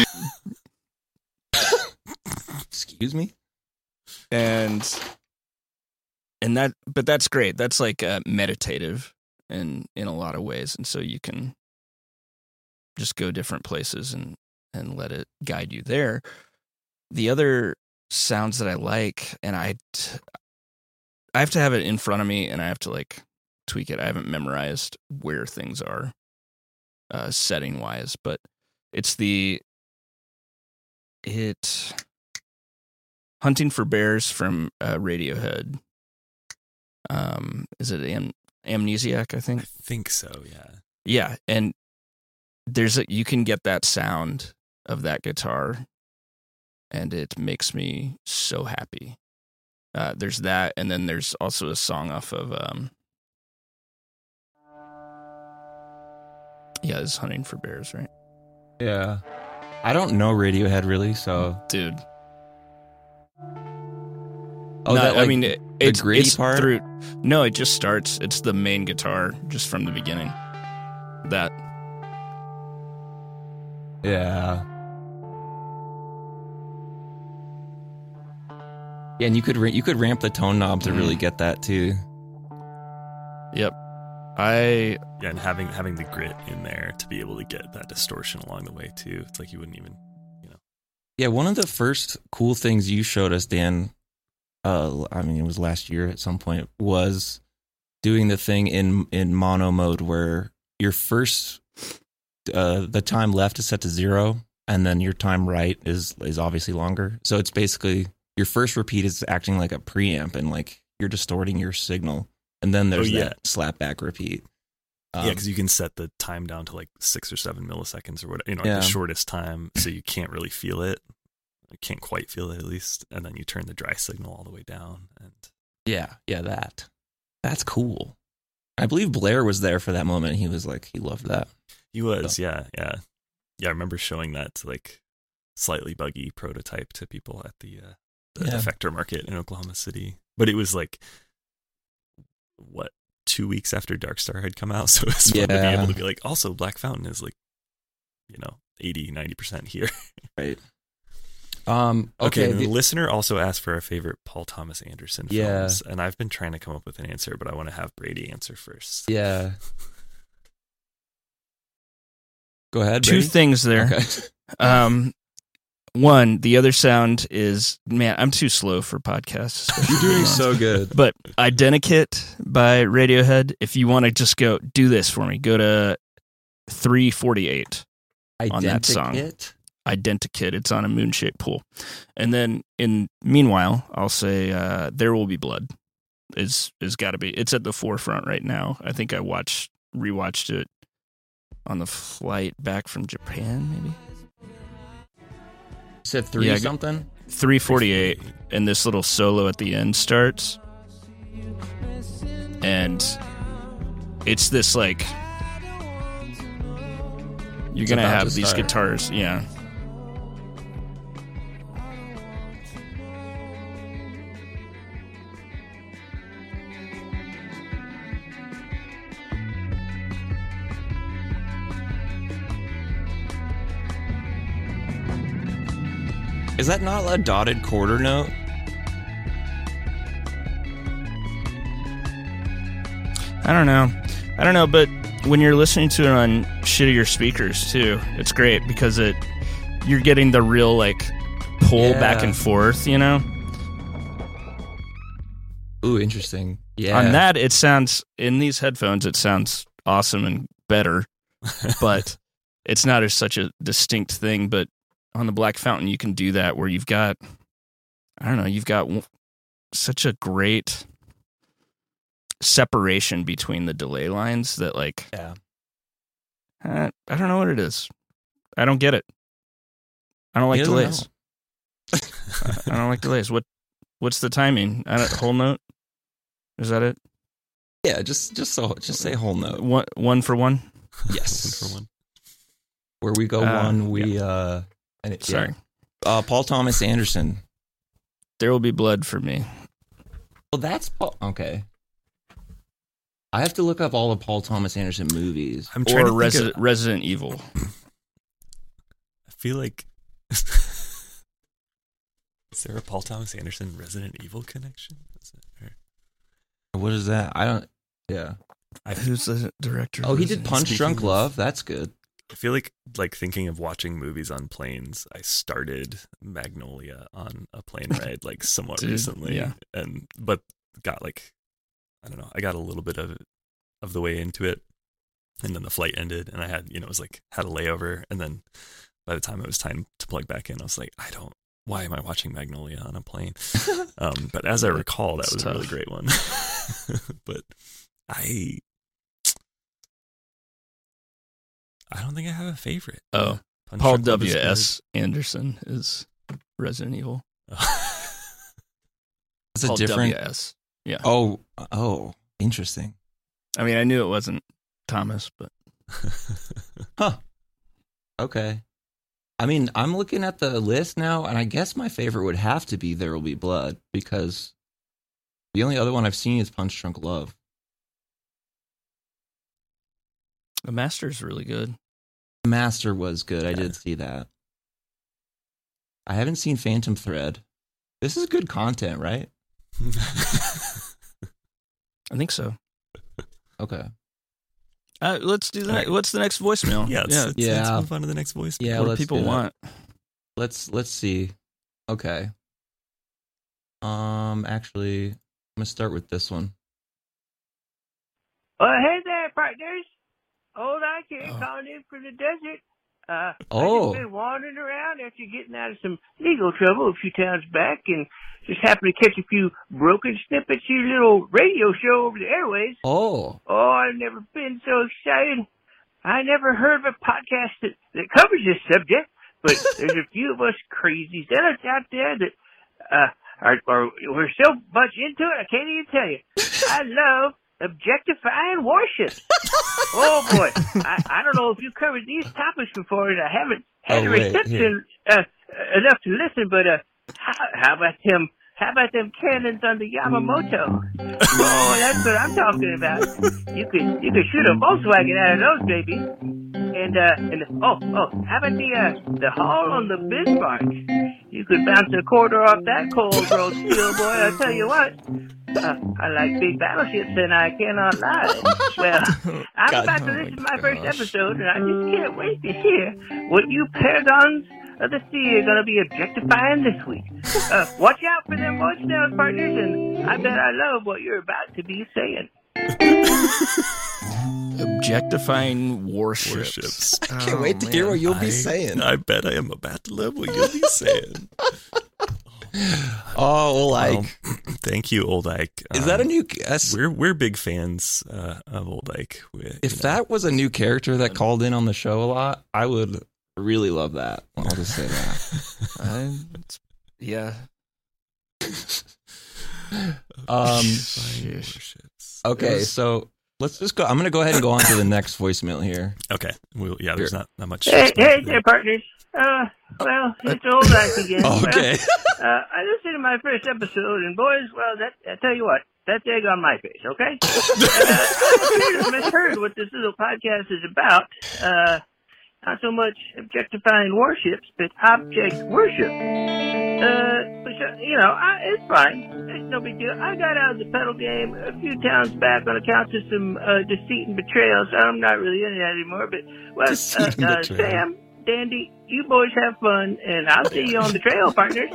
excuse me. and and that but that's great. That's like uh, meditative in in a lot of ways, and so you can just go different places and and let it guide you there. The other sounds that I like, and I t- I have to have it in front of me, and I have to like tweak it. I haven't memorized where things are uh, setting wise, but it's the it Hunting for Bears from uh, Radiohead. Um, is it Am- Amnesiac? I I think. think so. Yeah. Yeah, and there's a you can get that sound of that guitar, and it makes me so happy. Uh, there's that, and then there's also a song off of um, yeah, it's Hunting for Bears, right, Yeah. I don't know Radiohead really, so. dude? Oh, No, that, I like, mean it, the it's gritty it's part? through. No, it just starts. It's the main guitar just from the beginning. That Yeah. Yeah, and you could ra- you could ramp the tone knob to really get that too. yep. I Yeah, and having having the grit in there to be able to get that distortion along the way too. It's like you wouldn't even, you know. Yeah, one of the first cool things you showed us, Dan, uh, I mean, it was last year at some point, was doing the thing in in mono mode where your first uh, the time left is set to zero, and then your time right is is obviously longer. So it's basically your first repeat is acting like a preamp, and like you're distorting your signal, and then there's Oh, yeah. that slapback repeat. Yeah, Um, because you can set the time down to like six or seven milliseconds or whatever, you know, Yeah. the shortest time, so you can't really feel it. You can't quite feel it at least, and then you turn the dry signal all the way down. And Yeah, yeah, that. That's cool. I believe Blair was there for that moment. He was like, he loved that. he was, yeah, yeah, yeah. I remember showing that to like slightly buggy prototype to people at the uh, the Yeah. Effector Market in Oklahoma City, but it was like what two weeks after Darkstar had come out, so it was fun to be Yeah. able to be like, also Black Fountain is like, you know, eighty, ninety percent here. Right. Um. Okay, Okay. and the the- listener also asked for our favorite Paul Thomas Anderson Yeah. films, and I've been trying to come up with an answer, but I want to have Brady answer first. yeah. Go ahead. Two Brady. things there. Okay. Um, one, the other sound is, man, I'm too slow for podcasts. especially You're doing ones. so good. But Identikit by Radiohead, if you want to just go do this for me, go to three forty-eight. on that song. Identikit? Identikit. It's on a moon-shaped pool. And then, in meanwhile, I'll say uh, There Will Be Blood is is got to be. It's at the forefront right now. I think I watched rewatched it on the flight back from Japan, maybe. You said three Yeah, go- something? three forty-eight, and this little solo at the end starts. And it's this, like, you're It's going to about have to these start. guitars, yeah. Is that not a dotted quarter note? I don't know. I don't know, but when you're listening to it on shittier speakers too, it's great because it you're getting the real like pull Yeah. back and forth, you know? Ooh, interesting. Yeah. On that it sounds in these headphones it sounds awesome and better, but it's not as such a distinct thing, but on the Black Fountain you can do that where you've got I don't know, you've got w- such a great separation between the delay lines that like Yeah. Uh, I don't know what it is. I don't get it. I don't like He doesn't delays. I don't like delays. What? What's the timing? I don't, whole note? Is that it? Yeah, just just so just say whole note. One, one for one. Yes. One for one. Where we go Uh, one, we uh and it, Sorry. yeah. Uh Paul Thomas Anderson. There Will Be Blood for me. Well, that's Paul. Okay. I have to look up all the Paul Thomas Anderson movies. I'm trying Or to think Resident of, Resident Evil. I feel like is there a Paul Thomas Anderson Resident Evil connection? Is it, or, What is that? I don't. Yeah. I, Who's the director? Oh, he Resident- did Punch Speaking Drunk of- Love. That's good. I feel like like thinking of watching movies on planes. I started Magnolia on a plane ride like somewhat Dude, recently, yeah. and but got like I don't know. I got a little bit of of the way into it, and then the flight ended, and I had you know it was like had a layover, and then by the time it was time to plug back in, I was like, I don't. Why am I watching Magnolia on a plane? Um, but as I recall, that It's was a really tough. great one. But I, I don't think I have a favorite. Oh, Punch Paul Drunk Love is W. good. S. Anderson is Resident Evil. It's a Paul different. W. S. Yeah. Oh, oh, interesting. I mean, I knew it wasn't Thomas, but Huh. Okay. I mean, I'm looking at the list now, and I guess my favorite would have to be There Will Be Blood because the only other one I've seen is Punch Drunk Love. The Master's really good. Master was good. I did see that. I haven't seen Phantom Thread. This is good content, right? I think so. Okay. Uh, let's do that. All right. What's the next voicemail? yeah, let's, yeah. let's, Yeah. let's move on to the next voice. Yeah, what do let's people do that. want? Let's let's see. Okay. Um, actually, I'm gonna start with this one. Well, hey there, partners. Old Ike here, Oh. calling in from the desert. Uh, Oh. I've just been wandering around after getting out of some legal trouble a few times back and just happened to catch a few broken snippets of your little radio show over the airways. Oh, Oh, I've never been so excited. I never heard of a podcast that, that covers this subject, but there's a few of us crazy zealots out there that uh, are, are we're so much into it, I can't even tell you. I love objectifying warships. Oh boy, I, I don't know if you've covered these topics before, and I haven't had Oh, a wait, reception uh, enough to listen. But uh, how, how about them how about them cannons on the Yamamoto? Oh, that's what I'm talking about. You could you could shoot a Volkswagen out of those, baby. And uh, and oh oh, how about the uh, the hull on the Bismarck? You could bounce a quarter off that cold rolled steel, boy. I'll tell you what. Uh, I like big battleships, and I cannot lie. Well, I'm God, about to oh listen to my my first gosh. episode, and I just can't wait to hear what you paragons of the sea are going to be objectifying this week. Uh, watch out for them voicemails, partners, and I bet I love what you're about to be saying. Objectifying warships. Warships. I can't wait to hear what you'll be I, saying. I bet I am about to love what you'll be saying. Oh, like, Well, thank you, Old Ike. is that a Um, new? That's, We're we're big fans uh, of Old Ike. We, if you know, that was a new character that called in on the show a lot, I would really love that. I'll just say that. I, it's, yeah. Um. flying warships. Okay, was- so let's just go. I'm going to go ahead and go on to the next voicemail here. Okay. Well, yeah. There's not not much. Hey, to hey respond to there, partners. Uh, well, it's old Ike again. Okay. Well, uh, I listened to my first episode, and boys, well, that I tell you what, that's egg on my face, okay? uh, I appear to have misheard what this little podcast is about. Uh, not so much objectifying warships, but object worship. Uh, which, uh, you know, I, it's fine. It's no big deal. I got out of the pedal game a few towns back on account of some uh, deceit and betrayal, so I'm not really in that anymore. But, well, Deceit and uh, uh, betrayal. Sam, Dandy, you boys have fun, and I'll see you on the trail, partners.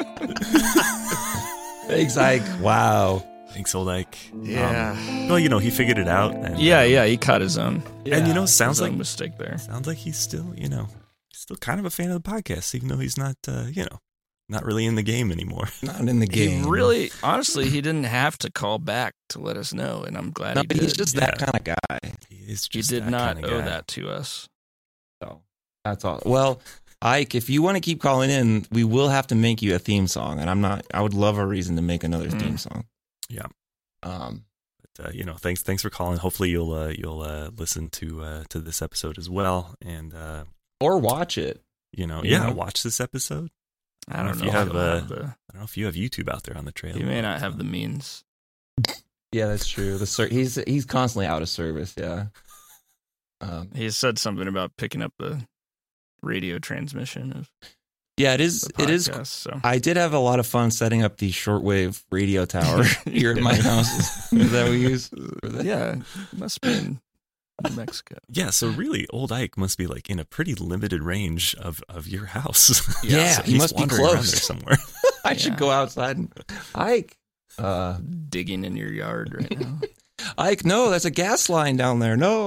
Thanks, Ike. Wow. Thanks, Old Ike. Yeah. Um, well, you know, he figured it out. And, Yeah, yeah, he caught his own, And you know, his sounds own like mistake there. sounds like he's still, you know, still kind of a fan of the podcast, even though he's not, uh, you know, not really in the game anymore. Not in the game. He really, honestly, he didn't have to call back to let us know, and I'm glad No, he did. he's just that Yeah. kind of guy. He is he just did that not kinda owe guy. that to us. So that's all. Well, Ike, if you want to keep calling in, we will have to make you a theme song, and I'm not. I would love a reason to make another Mm. theme song. Yeah. Um. But, uh, you know, thanks thanks for calling. Hopefully, you'll uh, you'll uh, listen to uh, to this episode as well, and uh, Or watch it. you know, You yeah, know? watch this episode. I don't know don't if know you if have, he'll uh, have the. I don't know if you have YouTube out there on the trail. He may not have the means. Yeah, that's true. The ser- he's he's constantly out of service. Yeah. Um. He said something about picking up the radio transmission of Yeah, it is. the It is. podcast. So I did have a lot of fun setting up the shortwave radio tower here at my house. Is that what we use? for that? yeah, it must be in New Mexico. Yeah, so really, Old Ike must be like in a pretty limited range of, of your house. Yeah, So he he's must be wandering around close. there somewhere. I should Yeah. go outside and Ike. Uh, Digging in your yard right now. Ike, no, that's a gas line down there. No.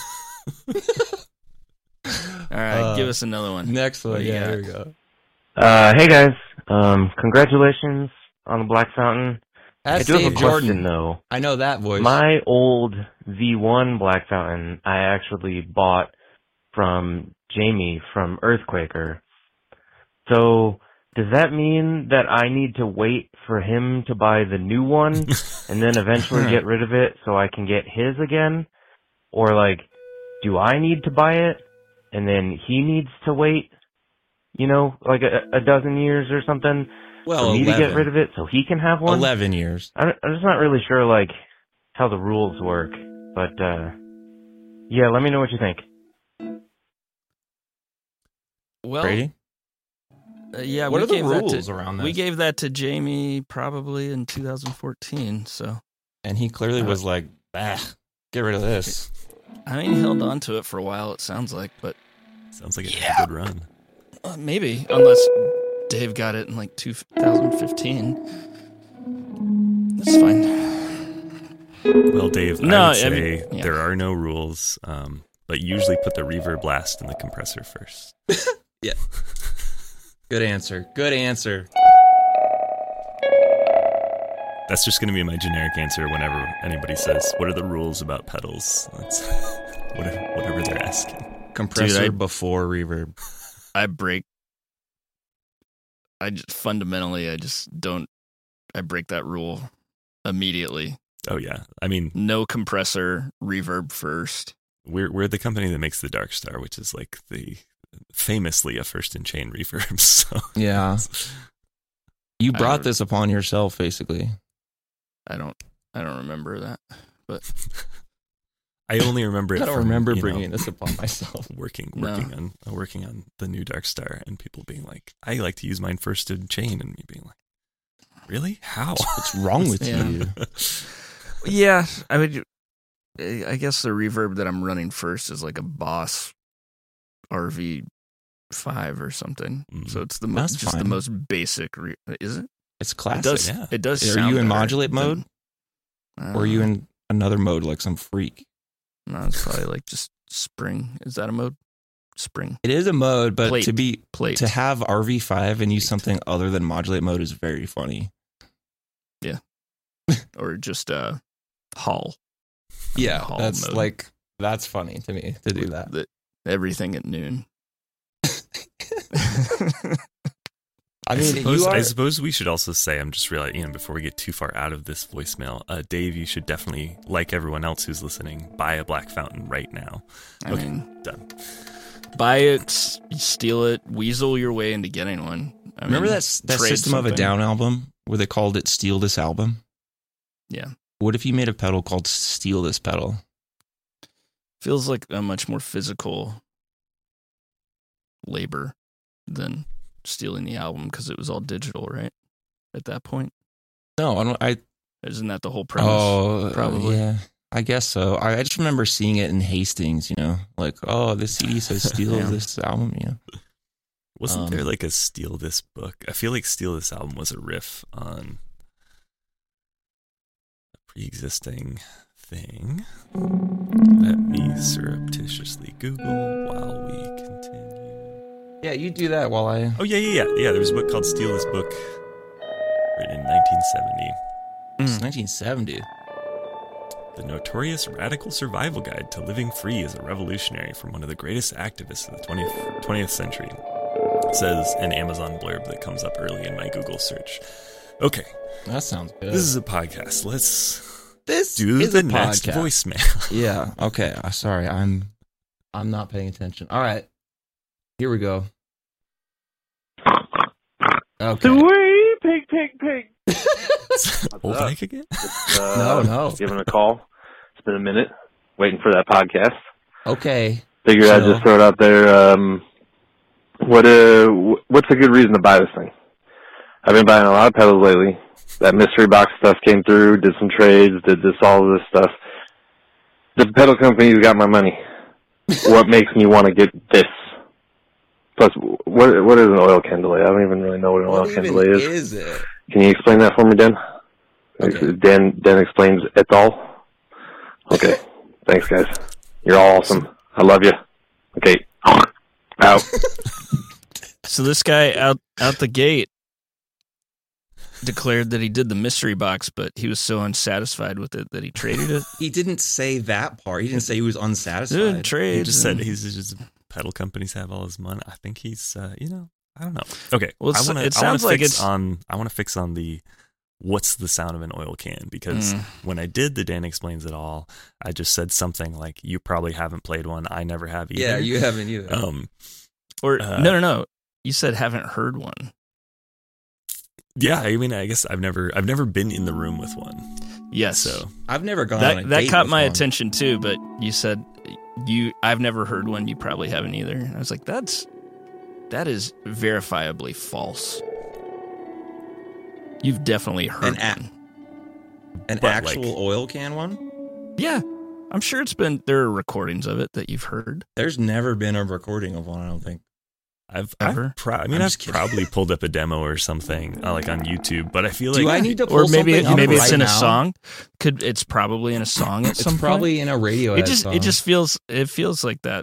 All right, Uh, give us another one. Next What one. do you Yeah, got? here we go. Uh, hey guys, um, congratulations on the Black Fountain. I That's do have Dave a question Jordan. though. I know that voice. My old V one Black Fountain, I actually bought from Jamie from Earthquaker. So, does that mean that I need to wait for him to buy the new one and then eventually get rid of it so I can get his again? Or like, do I need to buy it and then he needs to wait, you know, like a, a dozen years or something well, for me eleven. to get rid of it so he can have one? Eleven years. I don't- I'm just not really sure, like, how the rules work. But, uh, yeah, let me know what you think. Well, Brady. uh, yeah, What we are the gave rules that to, around this? We gave that to Jamie probably in two thousand fourteen. So And he clearly Uh, was like, "Bah, get rid of this." I mean, he held on to it for a while. It sounds like, but Sounds like it had a good run. uh, maybe unless Dave got it in like two thousand fifteen. That's fine. Well, Dave, No, I would I say mean, yeah. there are no rules, um, but usually put the reverb blast in the compressor first. Good answer. Good answer. That's just going to be my generic answer whenever anybody says, "What are the rules about pedals?" That's whatever, whatever they're asking. Compressor I- before reverb. I break. I just fundamentally, I just don't. I break that rule immediately. Oh yeah, I mean, No compressor, reverb first. we're we're the company that makes the Dark Star, which is like the famously a first in chain reverb. So Yeah. You I brought don't- this upon yourself, basically. I don't. I don't remember that. But I only remember it I don't from, remember you bringing know, this upon myself. working No. working on uh, working on the new Dark Star and people being like, I like to use mine first in chain, and me being like, really? How? What's wrong with Yeah. you? yeah, I mean, I guess the reverb that I'm running first is like a Boss R V five or something. Mm. So it's the most That's just the fine. most basic. Re- is it? It's It classic. does. yeah. It does. Are sound you in better modulate than- mode? uh, Or are you in another mode like some freak? No, it's probably like just spring. Is that a mode? Spring It is a mode, but Plate. to be plate. to have R V five and use something other than modulate mode is very funny. or just uh, Hall. Yeah, Hall that's mode. like that's funny to me to do that. The- everything at noon. I I mean, suppose, you are. I suppose we should also say, I'm just realizing, you know, before we get too far out of this voicemail, uh, Dave, you should definitely, like everyone else who's listening, buy a Black Fountain right now. I Okay, mean, done. buy it, s- steal it, weasel your way into getting one. I Remember mean, that that trade System of a something. Down album where they called it "Steal This Album"? Yeah. What if you made a pedal called "Steal This Pedal"? Feels like a much more physical labor than stealing the album because it was all digital, right? At that point, No, I don't. I isn't that the whole premise? oh, probably. yeah. I guess so. I, I just remember seeing it in Hastings. You know, like oh, this C D says "Steal Yeah. This Album." You know, Wasn't Um, there like a Steal This book? I feel like Steal This Album was a riff on a pre-existing thing. Let me surreptitiously Google while we continue. yeah. You do that while I. Oh, yeah, yeah, yeah. Yeah, there was a book called Steal This Book written in nineteen seventy. It's nineteen seventy. The Notorious Radical Survival Guide to Living Free as a Revolutionary from one of the greatest activists of the twentieth, twentieth century. Says an Amazon blurb that comes up early in my Google search. Okay, That sounds good. this is a podcast. Let's this do is the a next podcast. voicemail. Yeah. Okay. Uh, sorry. I'm. I'm not paying attention. All right. Here we go. Okay. Sweet pig, pig, pig. Old up? Mike again? Uh, No, no. Giving a call. It's been a minute waiting for that podcast. Okay. Figured I'd So- just throw it out there. Um, what uh, wh- what's a good reason to buy this thing? I've been buying a lot of pedals lately. That mystery box stuff came through. Did some trades. Did this all of this stuff. The pedal company's got my money. What makes me want to get this? Plus, what what is an oil candela? I don't even really know what an oil What even candela is. is it? Can you explain that for me, Dan? Okay. Dan Dan explains it all. Okay. Thanks, guys. You're all awesome. I love you. Okay. Out. So this guy out out the gate declared that he did the mystery box, but he was so unsatisfied with it that he traded it. He didn't say that part. He didn't say he was Dude, unsatisfied. trade. He just said he's just pedal companies have all his money. I think he's, uh, you know, I don't know. Okay, Well, I it's- want to. it I want sounds to like fix it's- on. I want to fix on the what's the sound of an oil can because Mm. when I did the Dan Explains It All, I just said something like, "You probably haven't played one. I never have either." Yeah, you haven't either. Um. Or Uh, no, no, no. You said haven't heard one. Yeah, I mean, I guess I've never, I've never been in the room with one. Yes. So I've never gone on a that that date caught with my one. attention too. But you said you I've never heard one. You probably haven't either. And I was like, that's that is verifiably false. You've definitely heard An a- one. An But, actual like- oil can one? Yeah, I'm sure it's been. There are recordings of it that you've heard. There's never been a recording of one, I don't think. I've, Ever? I've pro- I mean, I'm I've just kidding. probably pulled up a demo or something uh, like on YouTube, but I feel like Do I need to pull Or maybe something up maybe it's right in a now? song. Could it's probably in a song at It's some probably in a radio. point. It just it just feels it feels like that.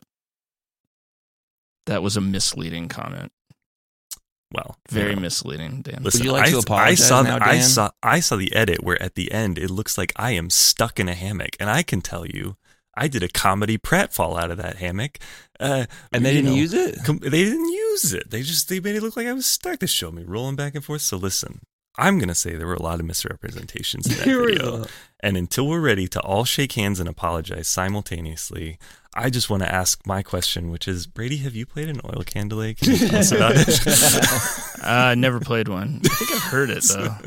That was a misleading comment. well, Very you know. misleading, Dan. Listen, you like I, to I apologize saw now, the, I Dan? saw I saw the edit where at the end it looks like I am stuck in a hammock, and I can tell you, I did a comedy pratfall out of that hammock, uh, and they you didn't know, use it? com- they didn't use it. They just they made it look like I was stuck. They showed me rolling back and forth. So listen, I'm gonna say there were a lot of misrepresentations in that There was video, a- and until we're ready to all shake hands and apologize simultaneously, I just want to ask my question, which is, Brady, have you played an oil can delay? Can you tell us about it? I uh, never played one. I think I've heard it though.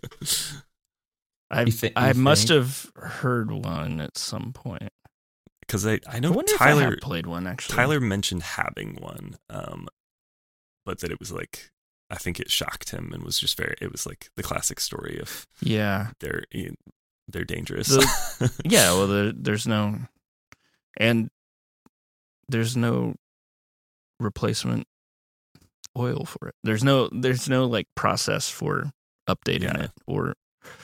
I You thi- you I must think? have heard one at some point. Because I, I I know wonder if I Tyler have played one actually. Tyler mentioned having one, um, but that it was like, I think it shocked him and was just very, it was like the classic story of Yeah. they're, they're dangerous. The- Yeah. Well, there, there's no, and there's no replacement oil for it. There's no, there's no like process for updating Yeah. it or.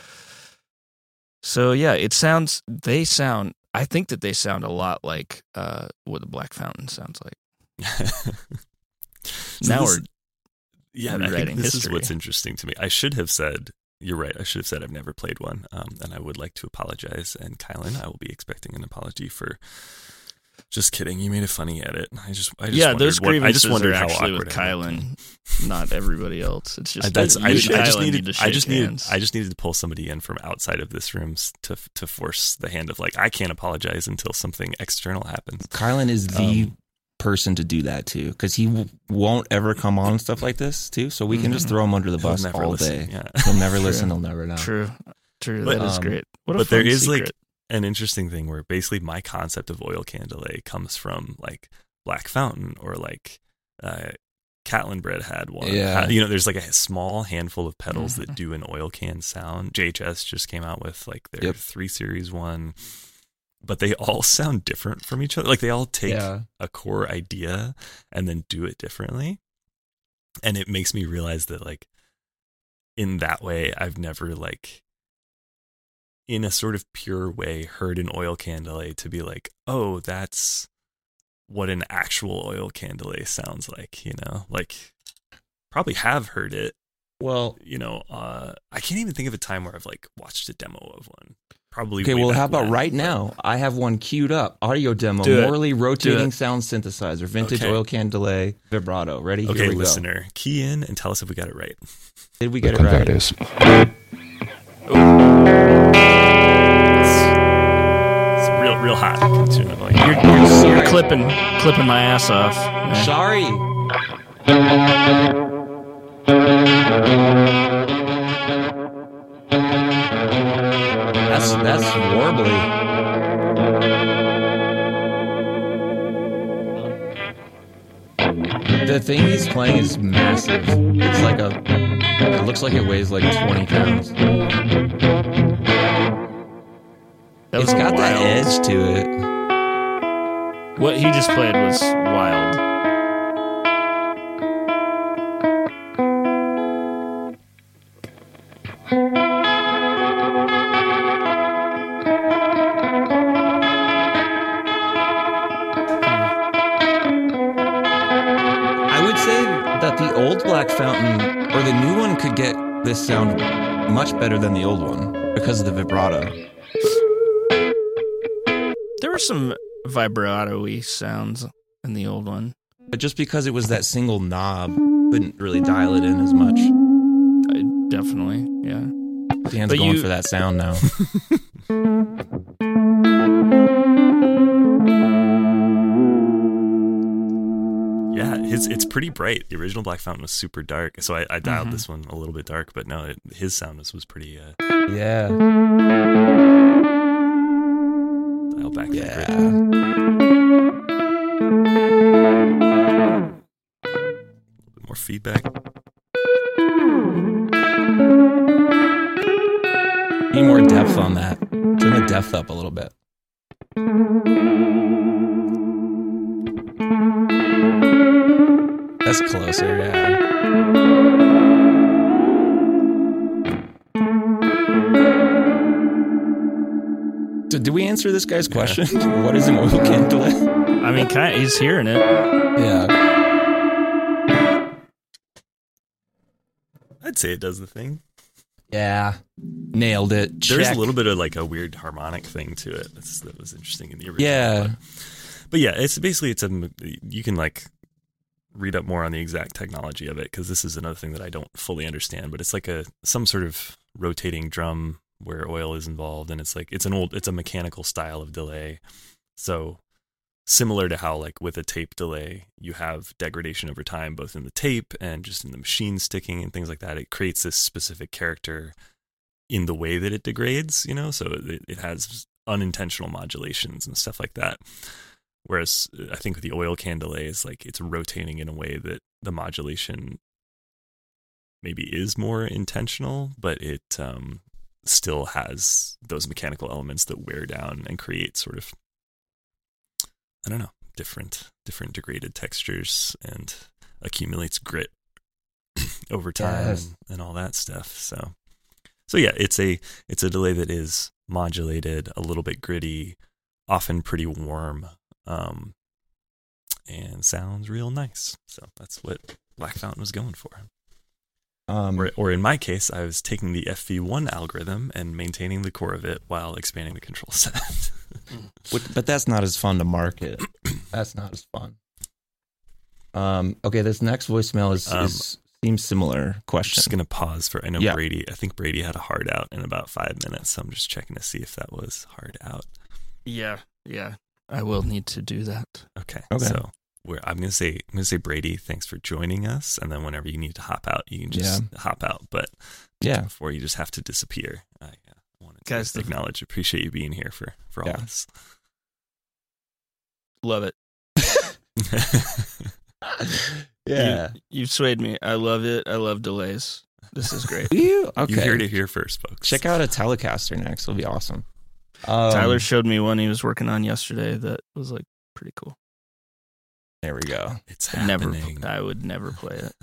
So yeah, it sounds. They sound. I think that they sound a lot like uh, what the Black Fountain sounds like. So now this- we're yeah, and I rewriting think this is history. what's interesting to me. I should have said, you're right, I should have said I've never played one, um, and I would like to apologize. And Kylan, I will be expecting an apology for. Just kidding. You made a funny edit. I just, I just yeah. wondered Those what, I grievances just wondered are how actually with awkward I looked. Kylan, not everybody else. It's I, just that's, you I, and just, I just Kylan needed, need to I just shake needed, hands. I just needed to pull somebody in from outside of this room s- to to force the hand of like, I can't apologize until something external happens. Kylan is the Um, person to do that too, because he w- won't ever come on stuff like this too. So we can just Mhm. throw him under the He'll bus never all listen, day. yeah. He'll never True. listen. He'll never know. True, true. But, that is um, great. What a but there fun is like secret. an interesting thing where basically my concept of oil can delay comes from like Black Fountain or like uh, Catlin Bread had one. Yeah. Ha- you know, there's like a small handful of pedals Mhm. that do an oil can sound. J H S just came out with like their Yep. three series one, but they all sound different from each other. Like they all take Yeah. a core idea and then do it differently. And it makes me realize that like in that way, I've never like in a sort of pure way heard an oil can delay to be like, oh, that's what an actual oil can delay sounds like, you know, like probably have heard it, Well, you know, uh, I can't even think of a time where I've like watched a demo of one. Probably. okay. way Well, back how about when, right but- now? I have one queued up. Audio demo. Do it. Morley rotating it. sound synthesizer. Vintage Okay. oil can delay. Vibrato. Ready? Here Okay, we listener, key in and tell us if we got it right. go. Did we get it Look what right? that is. It's real, real hot. Turn the volume. You're, you're, you're clipping, clipping my ass off. Yeah. Sorry. That's that's warbly. The thing he's playing is massive. It's like a. It looks like it weighs like twenty pounds. That was It's got that wild. edge to it. What he just played was wild. I would say that the old Black Fountain or the new one could get this sound much better than the old one because of the vibrato. There were some vibrato-y sounds in the old one. But just because it was that single knob, couldn't really dial it in as much. I, definitely, yeah. Dan's But going you- for that sound now. Yeah, his it's pretty bright. The original Black Fountain was super dark, so I, I dialed Mhm. this one a little bit dark. But no, it, his sound was, was pretty uh, Yeah. dialed back. pretty Yeah. good. More feedback. Need more depth on that. Turn the depth up a little bit. That's closer, yeah. So did we answer this guy's question? What is an oil can delay? I mean, kind of, he's hearing it. Yeah. I'd say it does the thing. Yeah. Nailed it. There's a Check. little bit of like a weird harmonic thing to it. That's, that was interesting in the original. Yeah. But, but yeah, it's basically it's a you can like read up more on the exact technology of it because this is another thing that I don't fully understand. But it's like a some sort of rotating drum where oil is involved, and it's like it's an old it's a mechanical style of delay. So similar to how, like, with a tape delay, you have degradation over time, both in the tape and just in the machine sticking and things like that. It creates this specific character in the way that it degrades, you know, so it, it has unintentional modulations and stuff like that. Whereas I think with the oil can delays, like, it's rotating in a way that the modulation maybe is more intentional, but it um, still has those mechanical elements that wear down and create sort of, I don't know, different different degraded textures and accumulates grit over time Yes. and, and all that stuff. So, so yeah, it's a it's a delay that is modulated, a little bit gritty, often pretty warm, um, and sounds real nice. So that's what Black Fountain was going for. Um, Or, or in my case, I was taking the F V one algorithm and maintaining the core of it while expanding the control set. But, but that's not as fun to market. That's not as fun. Um, okay, this next voicemail is, Um, is seems similar I'm question. just going to pause for, I know Yeah. Brady, I think Brady had a hard out in about five minutes. So I'm just checking to see if that was hard out. Yeah, yeah. I will need to do that. Okay. Okay. So we're, I'm going to say, I'm going to say, Brady, thanks for joining us. And then whenever you need to hop out, you can just hop out. But Yeah. before you just have to disappear, I uh, wanted to Guys, the- acknowledge, appreciate you being here for, for all Yeah. this. Love it. Yeah. You, you've swayed me. I love it. I love delays. This is great. You okay? You heard it here first, folks. Check out a Telecaster next. It'll be awesome. Um, Tyler showed me one he was working on yesterday that was like pretty cool. There we go. It's I'd never, happening. I would never play it.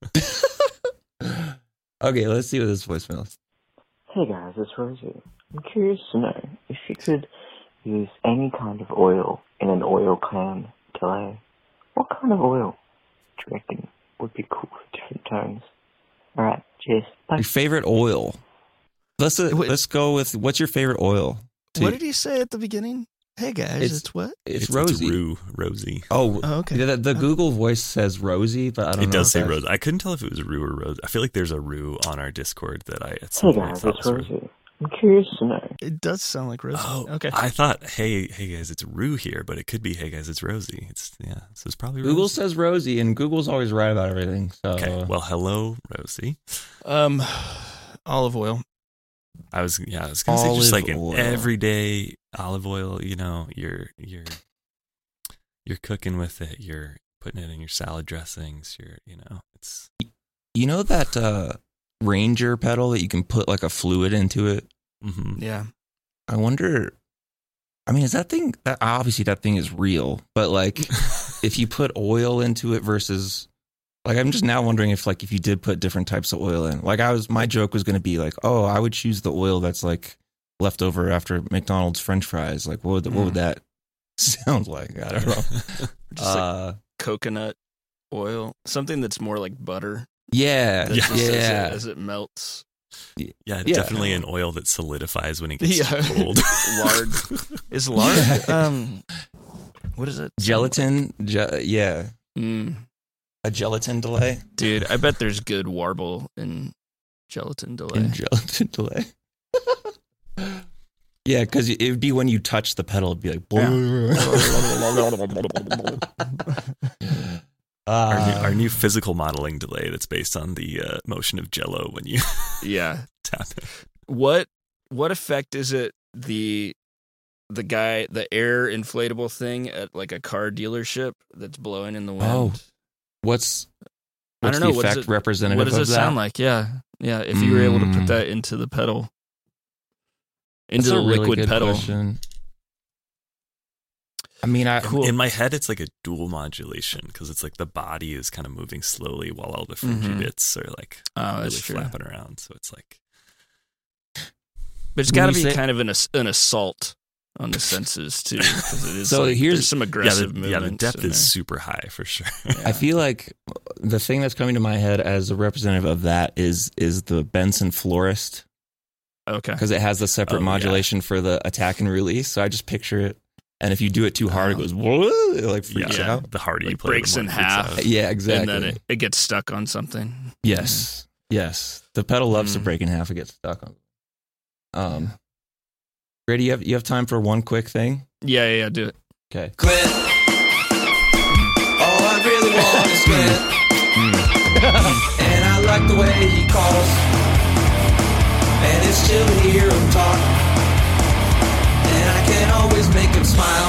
Okay, let's see what this voicemail is. Hey guys, it's Rosie. I'm curious to know if you could use any kind of oil in an oil can delay. What kind of oil do you reckon would be cool for different tones? Alright, cheers. Bye. Your favorite oil. Let's uh, Wait. let's go with what's your favorite oil? What did he say at the beginning? Hey guys, It's- it's, what? It's, It's Rosie. Rue, Rosie. Oh, Oh, okay. The, the Google voice says Rosie, but I don't know. It does if say that's- Rose. I couldn't tell if it was Rue or Rose. I feel like there's a Rue on our Discord that I at some Hey point guys, thought it's was Rue. Rosie. I'm curious to know. It does sound like Rosie. Oh, okay. I thought, hey, hey guys, it's Rue here, but it could be, hey guys, it's Rosie. It's yeah, so it's probably Google Rosie. says Rosie, and Google's always right about everything. So Okay, well, hello, Rosie. Um, olive oil. I was yeah, I was gonna say just Olive like an oil. everyday olive oil. You know, you're you're you're cooking with it. You're putting it in your salad dressings. You're you know, it's you know that uh, Ranger pedal that you can put like a fluid into it. mhm. Yeah. I wonder. I mean, is that thing? That, obviously, that thing is real, but like, if you put oil into it versus, like, I'm just now wondering if, like, if you did put different types of oil in. Like, I was, my joke was going to be like, oh, I would choose the oil that's like left over after McDonald's French fries. Like, what would what would that sound like? I don't know. Just like uh, coconut oil. Something that's more like butter. yeah, That yeah, just as, it, yeah. as it melts. yeah, Yeah. definitely an oil that solidifies when it gets Yeah. cold. Lard. Is lard? Um, what is it? Gelatin, ge- yeah, Mm, a gelatin delay. dude, I bet there's good warble in gelatin delay. In gelatin delay. Yeah, because it would be when you touch the pedal, it'd be like. Our new, Uh, our new physical modeling delay that's based on the uh, motion of Jello when you Yeah. tap it. What what effect is it the the guy the air inflatable thing at like a car dealership that's blowing in the wind? Oh, what's I what's don't know. the What does effect it- representative What does of it that? sound like? Yeah. Yeah. If you were able to Mm. put that into the pedal. Into That's the a really liquid good pedal. question. I mean, I Cool. In my head, it's like a dual modulation because it's like the body is kind of moving slowly while all the fringy Mhm. bits are like Oh, really that's true. flapping around. So it's like But it's When got to you be say- kind of an, ass- an assault on the senses too. 'Cause it is So like, here's- there's some yeah, aggressive the, movement. yeah, the depth is super high for sure. I feel like the thing that's coming to my head as a representative of that is is the Benson Florist okay. because it has the separate Oh, yeah. modulation for the attack and release. So I just picture it, and if you do it too hard, it goes whoa, it like freaks yeah, out. the harder you Like play, breaks the in more it freaks half. out. Yeah, exactly. And then it, it gets stuck on something. Yes, yes. The pedal loves to Mm. break in half. It gets stuck on. Um, Grady, you have you have time for one quick thing? Yeah, yeah, yeah. Do it. Okay. Quit Clint. And I like the way he calls. And it's chill to hear him talk. And I can always make him smile.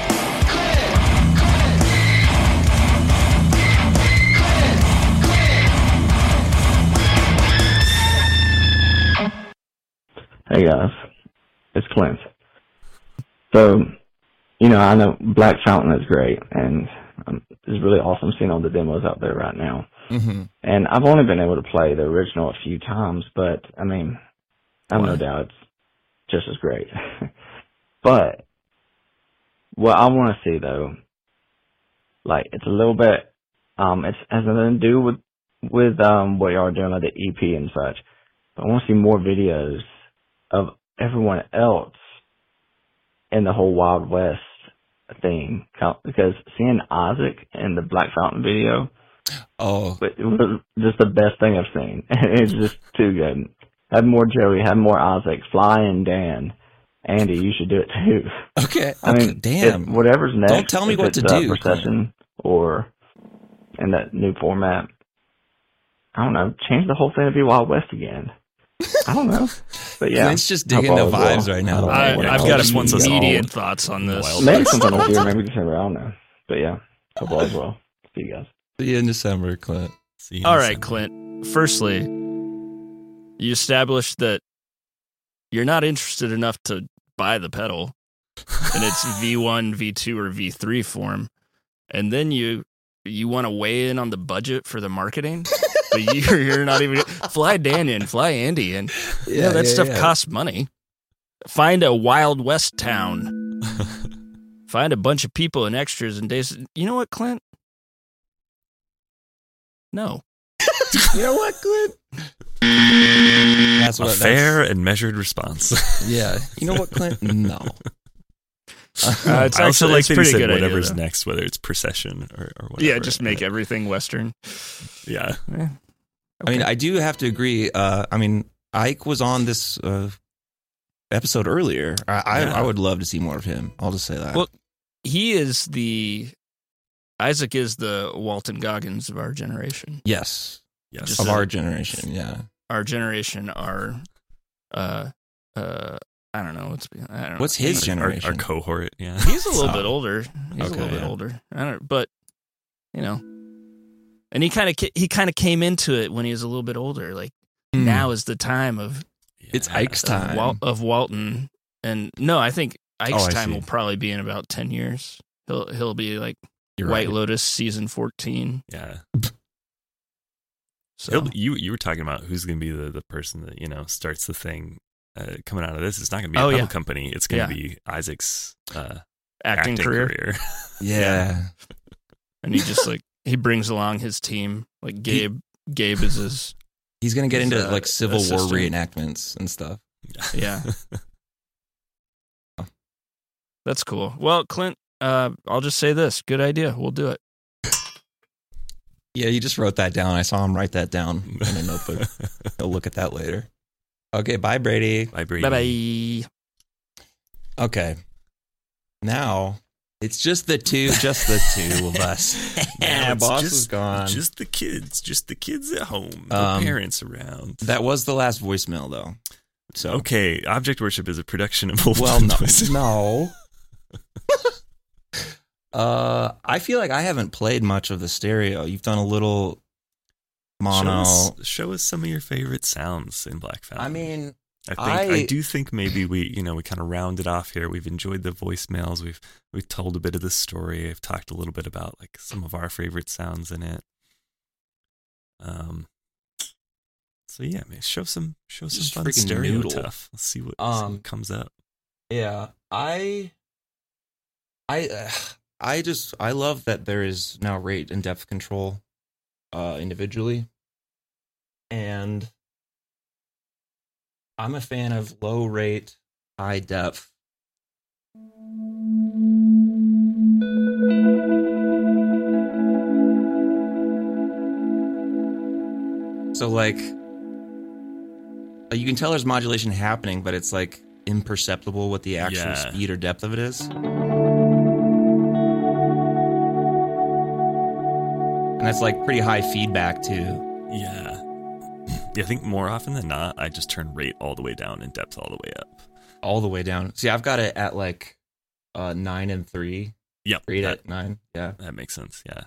Hey guys, it's Clint. So, you know, I know Black Fountain is great, and um, it's really awesome seeing all the demos out there right now. Mm-hmm. And I've only been able to play the original a few times, but I mean, I have no doubt it's just as great. But what I want to see though, like it's a little bit, um, it has nothing to do with with um what y'all are doing, like the E P and such. But I want to see more videos of everyone else in the whole Wild West thing, because seeing Isaac in the Black Fountain video, oh, it was just the best thing I've seen. It's just too good. Have more Joey, have more Isaac, Fly and Dan. Andy, you should do it too. Okay, I okay, mean, damn. if whatever's next. Don't tell me if what it's, to uh, do, Procession or in that new format. I don't know. Change the whole thing to be Wild West again. I don't know. But yeah. Clint's just digging the vibes right now. I, Yeah, I've I'll got just want us immediate all thoughs on this. wild. Maybe sometime over here, maybe December. I don't know. But yeah, hope all is well. See you guys. See you in December, Clint. See you All in right, December. Clint. Firstly, you established that you're not interested enough to buy the pedal in its V one, V two, or V three form, and then you you want to weigh in on the budget for the marketing, but you're, you're not even fly Dan in, fly Andy in. Yeah, you know, that yeah, stuff yeah. costs money. Find a Wild West town. Find a bunch of people and extras and days. You know what, Clint? No. You know what, Clint? That's A what fair and measured response. That's, yeah. You know what, Clint? No. Uh, it's I also actually like it's that he pretty said good idea, whatever's though. next, whether it's Procession or, or whatever. Yeah, just make everything Western. Yeah. Eh, I mean, okay. I do have to agree. Uh, I mean, Ike was on this uh, episode earlier. I, I, Yeah. I would love to see more of him. I'll just say that. Well, he is the Isaac is the Walton Goggins of our generation. yes. Yes. Just Of a- our generation, yeah. Our generation are, uh, uh, I don't know what's I don't know. What's his Our, generation? our cohort, yeah. He's a little Oh. bit older. He's a Okay, little bit yeah. older. I don't, but you know, and he kind of he kind of came into it when he was a little bit older. Like Hmm. now is the time of It's Yeah. Ike's of, time. Wal- of Walton, and no, I think Ike's Oh, I time see. will probably be in about ten years. He'll he'll be like You're White right. Lotus season fourteen. Yeah. So He'll, you you were talking about who's going to be the, the person that, you know, starts the thing uh, coming out of this. It's not going to be a Oh, pedal yeah. company. It's going Yeah. to be Isaac's uh, acting, acting, career. career. Yeah. And he just like he brings along his team. Like Gabe, Gabe is his He's going to get His, into uh, like Civil War assistant. reenactments and stuff. yeah. That's cool. Well, Clint, uh, I'll just say this: good idea. We'll do it. Yeah, you just wrote that down. I saw him write that down in a notebook. He'll look at that later. Okay, bye, Brady. Bye, Brady. Bye bye. Okay. Now, it's just the two, just the two of us. Now Yeah, it's boss just, is gone. Just the kids. Just the kids at home. No Um, parents around. That was the last voicemail, though. So Okay, Object Worship is a production of Old Well, no, Voices. no. uh, I feel like I haven't played much of the stereo. You've done a little mono. Show us, show us some of your favorite sounds in Black Fountain. I mean, I think I, I- do think maybe we, you know, we kind of rounded off here. We've enjoyed the voicemails. We've we've told a bit of the story. I've talked a little bit about like some of our favorite sounds in it. Um. So yeah, man, show some show some Just fun freaking stereo noodle. stuff. Let's see what, see Um, what comes up. yeah, I, I, uh, I just I love that there is now rate and depth control, uh, individually, and I'm a fan of low rate, high depth. So like, you can tell there's modulation happening, but it's like imperceptible what the actual Yeah. speed or depth of it is. And that's like pretty high feedback too. Yeah. Yeah, I think more often than not, I just turn rate all the way down and depth all the way up. All the way down. See, I've got it at like uh, nine and three. Yep. Three that, at nine. Yeah. That makes sense. Yeah.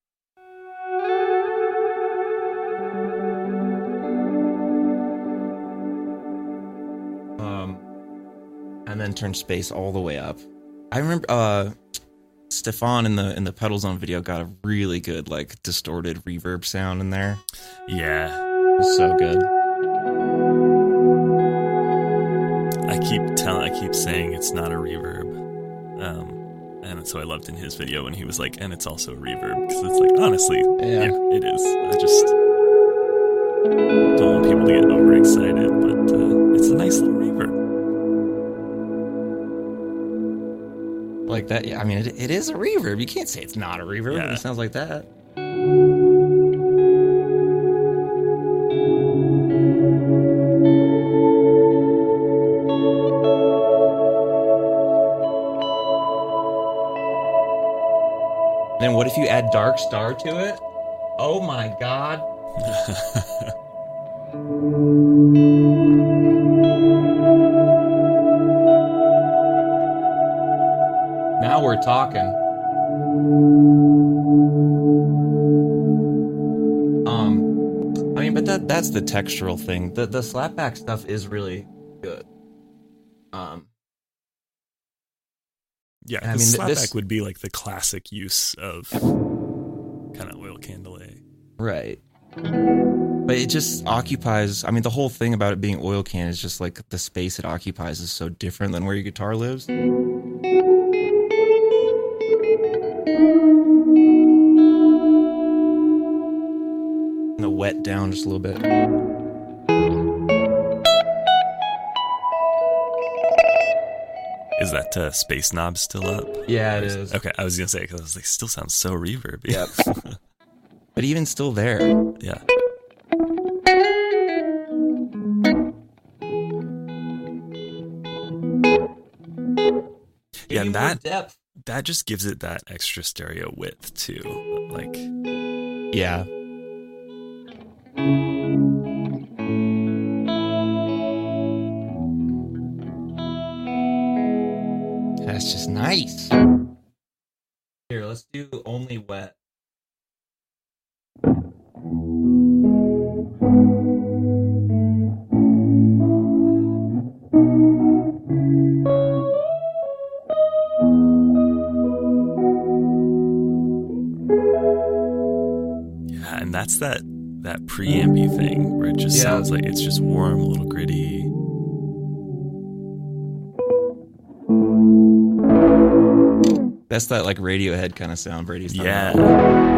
Um, and then turn space all the way up. I remember uh, Stefan in the in the Pedal Zone video got a really good like distorted reverb sound in there. Yeah. It was so good. I keep telling, I keep saying it's not a reverb. Um, and so I loved in his video when he was like, and it's also a reverb. Because it's like, honestly, yeah. yeah, it is. I just don't want people to get overexcited, but uh, it's a nice little reverb. Like that, yeah, I mean, it, it is a reverb. You can't say it's not a reverb. Yeah. It sounds like that. Then what if you add Dark Star to it? Oh my god. Now we're talking. Um, I mean, but that that's the textural thing. The the slapback stuff is really good. Um, yeah, I the mean, slapback this would be like the classic use of kind of oil can delay. Right. But it just occupies, I mean, the whole thing about it being oil can is just like the space it occupies is so different than where your guitar lives. And the wet down just a little bit. Is that uh, space knob still up? Yeah, it is. Okay, I was gonna say because I was like, still sounds so reverby. Yep. But even still there. Yeah. Yeah, and that depth. that just gives it that extra stereo width too. Like, yeah. That's just nice. Here, let's do only wet. yeah, and that's that that preampy thing where it just Yeah. sounds like it's just warm, a little gritty. That's that like Radiohead kind of sound Brady's talking Yeah. about.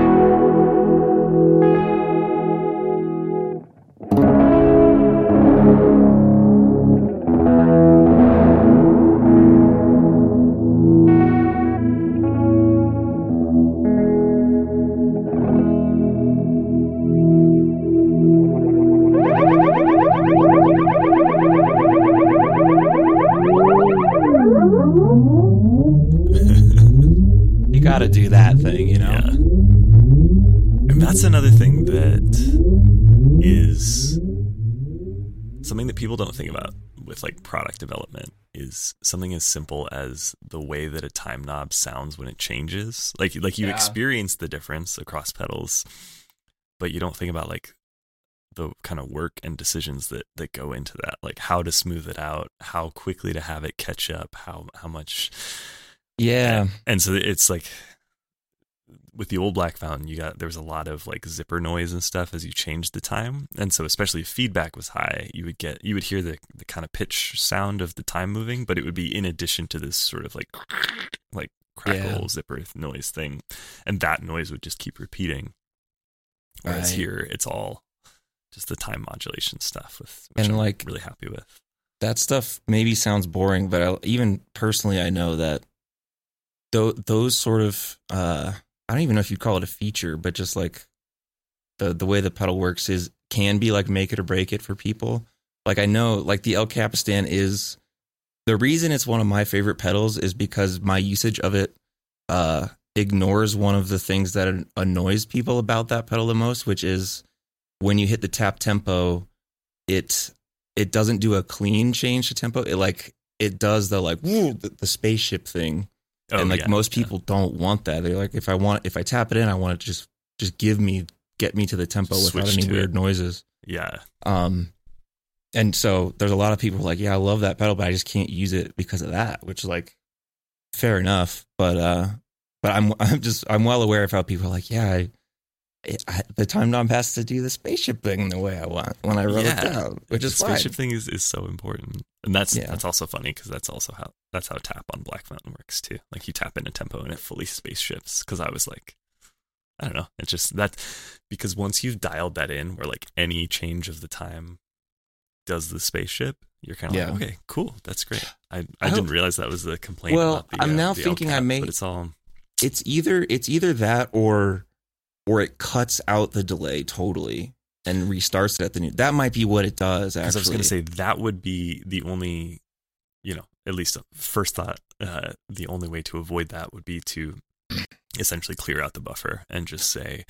You gotta do that thing, you know? Yeah. And that's another thing that is something that people don't think about with like product development is something as simple as the way that a time knob sounds when it changes. Like like you Yeah. experience the difference across pedals, but you don't think about like the kind of work and decisions that that go into that, like how to smooth it out, how quickly to have it catch up, how how much. Yeah. And so it's like with the old Black Fountain, you got there was a lot of like zipper noise and stuff as you changed the time, and so especially if feedback was high, you would get you would hear the the kind of pitch sound of the time moving, but it would be in addition to this sort of like like crackle Yeah. zipper noise thing, and that noise would just keep repeating. Whereas Right. here, it's all just the time modulation stuff, with which And I'm like really happy with. that stuff maybe sounds boring, but I, even personally, I know that th- those sort of uh, I don't even know if you'd call it a feature, but just like the the way the pedal works is can be like make it or break it for people. Like I know, like the El Capistan is the reason it's one of my favorite pedals is because my usage of it uh, ignores one of the things that annoys people about that pedal the most, which is when you hit the tap tempo, it it doesn't do a clean change to tempo. It like it does the like woo, the, the spaceship thing, Oh, and like yeah, most people yeah. don't want that. They're like, if I want, if I tap it in, I want it to just just give me get me to the tempo Switch without any weird it. noises. Yeah. Um, and so there's a lot of people who are like, yeah, I love that pedal, but I just can't use it because of that. Which is like fair enough, but uh, but I'm I'm just I'm well aware of how people are like, yeah, I, I, the time knob has to do the spaceship thing the way I want when I wrote yeah. it down, which the is spaceship fine. thing is, is so important, and that's Yeah. that's also funny because that's also how that's how tap on Black Mountain works too. Like you tap in a tempo and it fully spaceships. Because I was like, I don't know, it's just that because once you've dialed that in, where like any change of the time does the spaceship, you're kind of Yeah. like, okay, cool, that's great. I, I, I didn't hope- realize that was the complaint. Well, about the, I'm uh, now the thinking L I T A P, may- but it's all It's either it's either that or or it cuts out the delay totally and restarts it at the new. That might be what it does. Because Actually, I was going to say that would be the only, you know, at least first thought, uh, the only way to avoid that would be to essentially clear out the buffer and just say,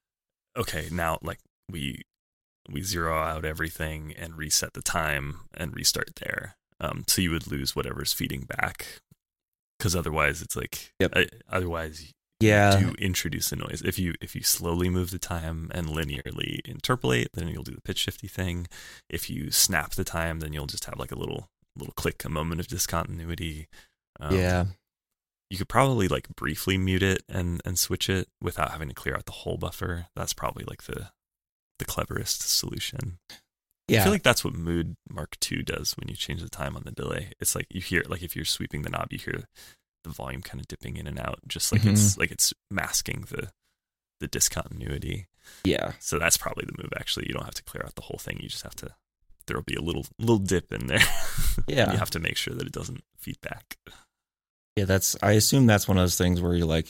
okay, now like we we zero out everything and reset the time and restart there. Um, so you would lose whatever's feeding back. Because otherwise, it's like, Yep. uh, otherwise, yeah, you do introduce a noise. If you if you slowly move the time and linearly interpolate, then you'll do the pitch shifty thing. If you snap the time, then you'll just have like a little little click, a moment of discontinuity. Um, yeah, you could probably like briefly mute it and and switch it without having to clear out the whole buffer. That's probably like the the cleverest solution. yeah. I feel like that's what Mood Mark two does when you change the time on the delay. It's like you hear, like if you're sweeping the knob, you hear the volume kind of dipping in and out, just like Mhm. it's like it's masking the the discontinuity. yeah. So that's probably the move. Actually, you don't have to clear out the whole thing. You just have to. There'll be a little little dip in there. Yeah. You have to make sure that it doesn't feed back. Yeah, that's. I assume that's one of those things where you're like,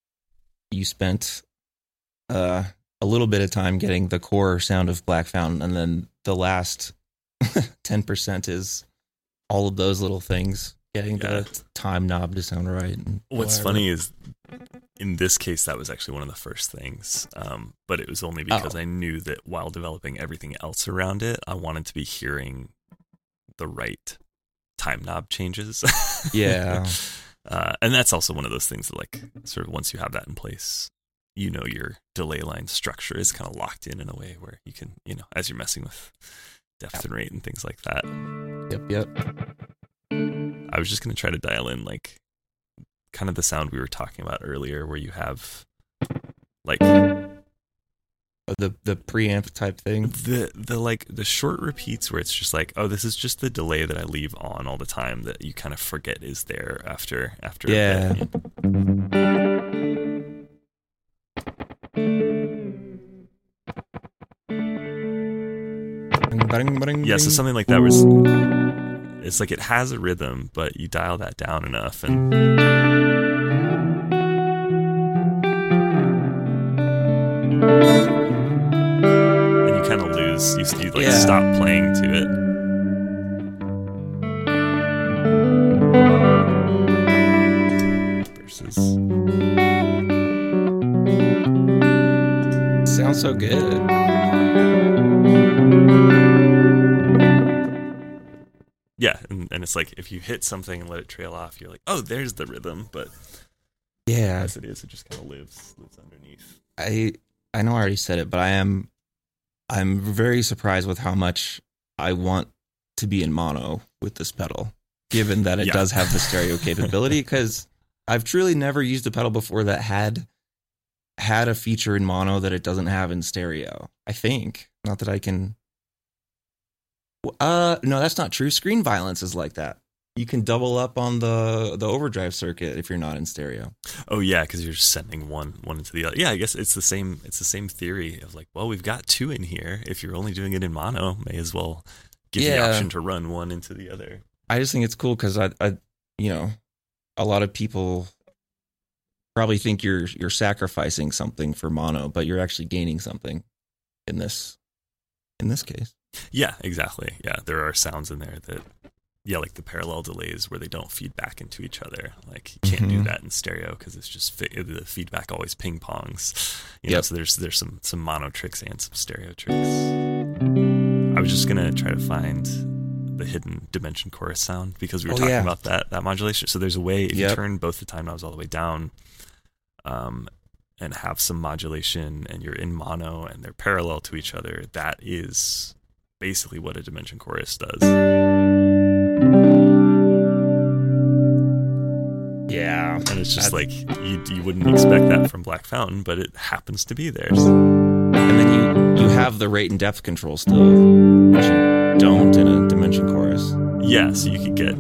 you spent uh, a little bit of time getting the core sound of Black Fountain, and then the last ten percent is all of those little things, getting Yeah. the time knob to sound right. And What's whatever. funny is, in this case, that was actually one of the first things, um, but it was only because Oh. I knew that while developing everything else around it, I wanted to be hearing the right time knob changes. Yeah. Uh, and that's also one of those things that, like, sort of once you have that in place, you know, your delay line structure is kind of locked in in a way where you can, you know, as you're messing with depth and rate and things like that. Yep, yep. I was just going to try to dial in, like, kind of the sound we were talking about earlier, where you have, like, The the preamp type thing. the the like the short repeats where it's just like, oh, this is just the delay that I leave on all the time that you kind of forget is there after after a Yeah. bit. Yeah, so something like that was, it's like it has a rhythm, but you dial that down enough and and you kind of lose, you, you like Yeah. stop playing to it. Versus, Sounds so good. yeah, and, and it's like if you hit something and let it trail off, you're like, oh, there's the rhythm, but Yeah, as it is, it just kind of lives lives underneath. I I know I already said it, but I am I'm very surprised with how much I want to be in mono with this pedal, given that it Yeah. does have the stereo capability. Because I've truly never used a pedal before that had had a feature in mono that it doesn't have in stereo. I think not that I can. Uh, no, that's not true. Screen Violence is like that. You can double up on the the overdrive circuit if you're not in stereo. Oh yeah, because you're just sending one one into the other. Yeah, I guess it's the same. It's the same theory of like, well, we've got two in here. If you're only doing it in mono, may as well give Yeah. the option to run one into the other. I just think it's cool because I, I, you know, a lot of people probably think you're you're sacrificing something for mono, but you're actually gaining something in this in this case. Yeah, exactly. Yeah, there are sounds in there that yeah, like the parallel delays where they don't feed back into each other. Like you can't Mhm. do that in stereo because it's just fi- the feedback always ping pongs. You know, Yep. so there's there's some some mono tricks and some stereo tricks. I was just gonna try to find the hidden dimension chorus sound because we were Oh, talking yeah. about that that modulation. So there's a way if Yep. you turn both the time knobs all the way down, um, and have some modulation, and you're in mono and they're parallel to each other. That is basically what a dimension chorus does. Yeah. And it's just That's- like you you wouldn't expect that from Black Fountain, but it happens to be there. And then you you have the rate and depth control still, which you don't in a dimension chorus. Yeah, so you could get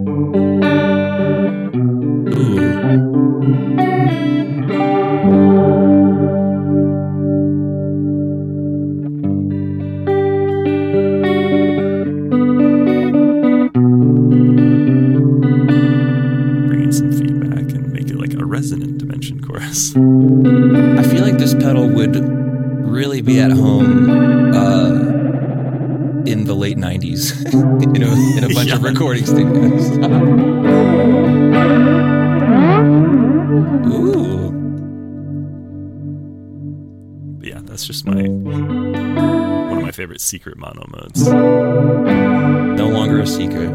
bring in some feedback and make it like a resonant dimension chorus. I feel like this pedal would really be at home uh, in the late nineties, you know, in a bunch of Yeah. recording studios. Ooh. But yeah, that's just my one of my favorite secret mono modes. No longer a secret.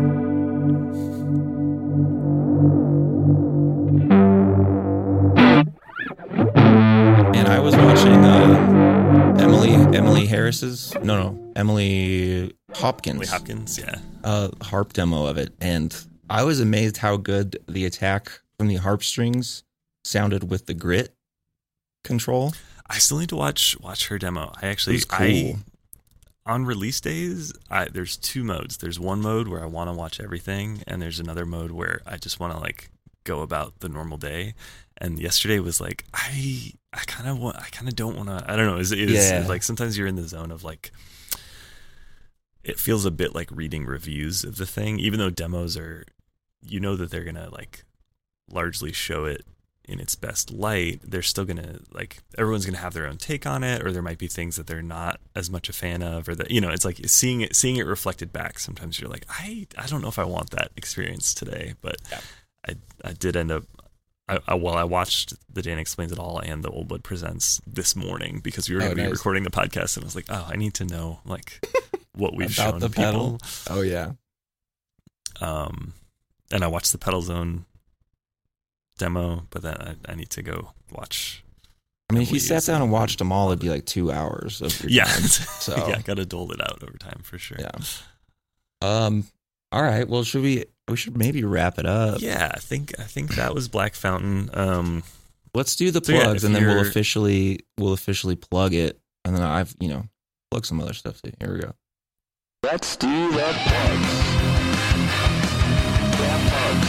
And I was watching uh, Emily Emily Harris's no no Emily Hopkins Emily Hopkins, yeah. uh, harp demo of it, and I was amazed how good the attack from the harp strings sounded with the grit control. I still need to watch watch her demo. I actually It was cool. I on release days, I there's two modes. There's one mode where I want to watch everything, and there's another mode where I just want to like go about the normal day. And yesterday was like I I kind of want I kind of don't want to. I don't know. Is it is Yeah. like sometimes you're in the zone of like it feels a bit like reading reviews of the thing, even though demos are you know that they're gonna like largely show it in its best light. They're still gonna like everyone's gonna have their own take on it, or there might be things that they're not as much a fan of, or that you know it's like seeing it seeing it reflected back. Sometimes you're like I I don't know if I want that experience today, but Yeah. I I did end up. I, I, well, I watched the Dan Explains It All and the Old Blood Presents this morning because we were Oh, going to be nice. recording the podcast, and I was like, oh, I need to know like what we've About shown the people. pedal. Oh yeah. Um, and I watched the Pedal Zone demo, but then I, I need to go watch. I mean, if you Emily's sat down and watched them all, it'd be like two hours of your Yeah, time. So yeah, got to dole it out over time for sure. yeah. Um. All right. Well, should we? We should maybe wrap it up. Yeah, I think I think that was Black Fountain. Um, Let's do the So, yeah, plugs, if and then we'll you're- officially we'll officially plug it, and then I've you know plug some other stuff too. Here we go. Let's do the plugs. The plugs.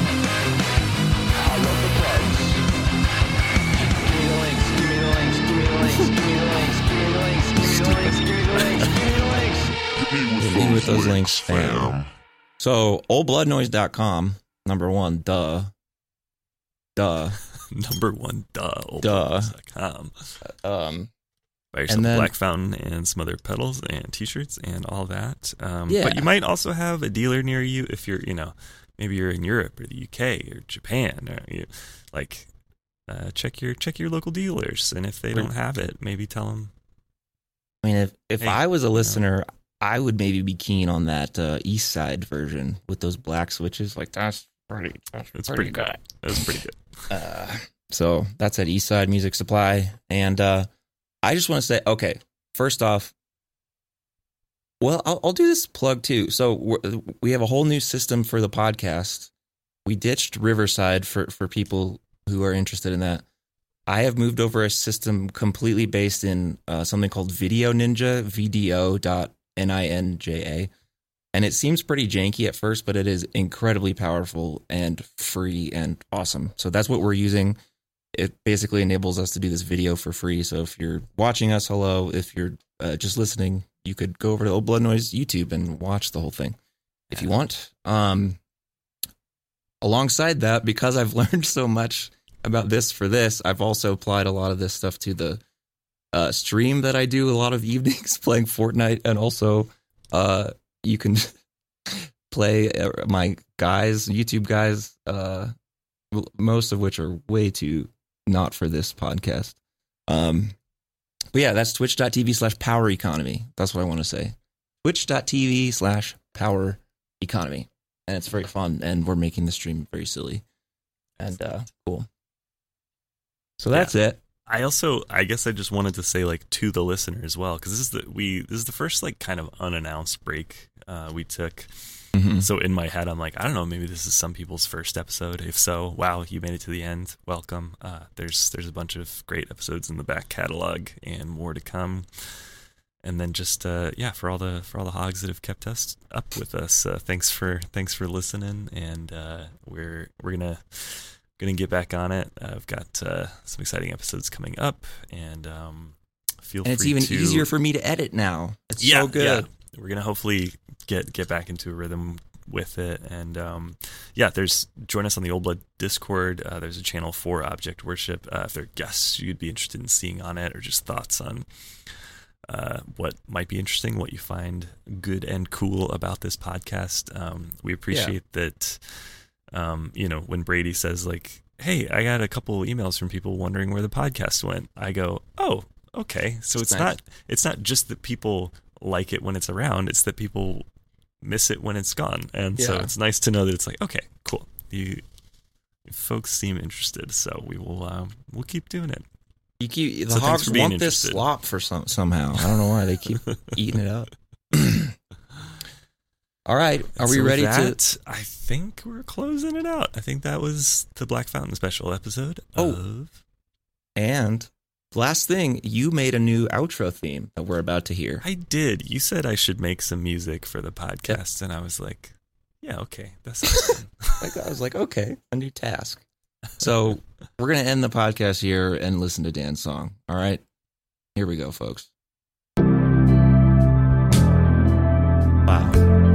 I love the plugs. Give me the links, give me the links, give me the links, give me the links, give me the links, give me the links, give me the links, give me the links. Hit me with those links, fam. So, old blood noise dot com, number one, duh. Duh. number one, duh, Duh. old dot com. Um, Buy yourself and then- a Black Fountain and some other pedals and t-shirts and all that. Um, Yeah. But you might also have a dealer near you if you're, you know, maybe you're in Europe or the U K or Japan. Or you, like, uh, check your check your local dealers, and if they don't have it, maybe tell them. I mean, if, if Hey, I was a you know. listener, I would maybe be keen on that uh, East Side version with those black switches. Like, that's pretty, that's It's pretty, pretty good. good. That's pretty good. Uh, so that's at East Side Music Supply. And uh, I just want to say, okay, first off, well, I'll, I'll do this plug too. So we're, we have a whole new system for the podcast. We ditched Riverside for, for people who are interested in that. I have moved over a system completely based in uh, something called Video Ninja, V D O dot N I N J A. And it seems pretty janky at first, but it is incredibly powerful and free and awesome. So that's what we're using. It basically enables us to do this video for free. So if you're watching us, hello. If you're uh, just listening, you could go over to Old Blood Noise YouTube and watch the whole thing if you want. Um, alongside that, because I've learned so much about this for this, I've also applied a lot of this stuff to the uh, stream that I do a lot of evenings playing Fortnite, and also uh, you can play uh, my guys, YouTube guys, uh, most of which are way too not for this podcast. Um, but yeah, that's twitch.tv slash power economy. That's what I want to say. Twitch.tv slash power economy. And it's very fun, and we're making the stream very silly and uh, cool. So that's Yeah. it. I also, I guess I just wanted to say, like, to the listener as well, because this is the we this is the first like kind of unannounced break uh, we took. Mm-hmm. So in my head, I'm like, I don't know, maybe this is some people's first episode. If so, wow, you made it to the end. Welcome. Uh, there's there's a bunch of great episodes in the back catalog and more to come. And then just uh, yeah, for all the for all the hogs that have kept us up with us, uh, thanks for thanks for listening. And uh, we're we're gonna. Gonna get back on it. Uh, I've got uh, some exciting episodes coming up, and um, feel And it's free even to, easier for me to edit now. It's yeah, so good. Yeah. We're gonna hopefully get get back into a rhythm with it, and um, yeah, there's join us on the Old Blood Discord. Uh, there's a channel for Object Worship. Uh, if there are guests you'd be interested in seeing on it, or just thoughts on uh, what might be interesting, what you find good and cool about this podcast, um, we appreciate that. Um, you know, when Brady says like, "Hey, I got a couple emails from people wondering where the podcast went," I go, "Oh, okay." So it's Nice. not it's not just that people like it when it's around; it's that people miss it when it's gone. And so Yeah. it's nice to know that it's like, okay, cool. You folks seem interested, so we will um, we'll keep doing it. You keep the So thanks hogs for being want this interested. slop for some somehow. I don't know why they keep eating it up. All right, are we So with ready to? that, I think we're closing it out. I think that was the Black Fountain special episode. Oh. Of... And last thing, you made a new outro theme that we're about to hear. I did. You said I should make some music for the podcast, and I was like, "Yeah, okay, that sounds good." Like I was like, okay, a new task. So we're gonna end the podcast here and listen to Dan's song. All right, here we go, folks. Wow.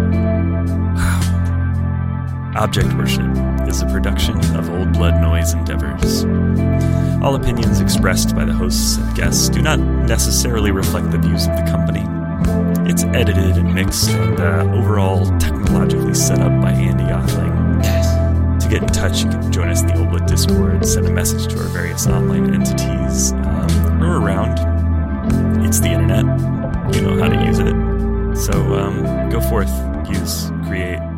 Object Worship is a production of Old Blood Noise Endeavors. All opinions expressed by the hosts and guests do not necessarily reflect the views of the company. It's edited and mixed and uh, overall technologically set up by Andy Othling. Yes. To get in touch, you can join us in the Old Blood Discord, send a message to our various online entities. Um, we're around. It's the internet. You know how to use it. So um, go forth, use, create,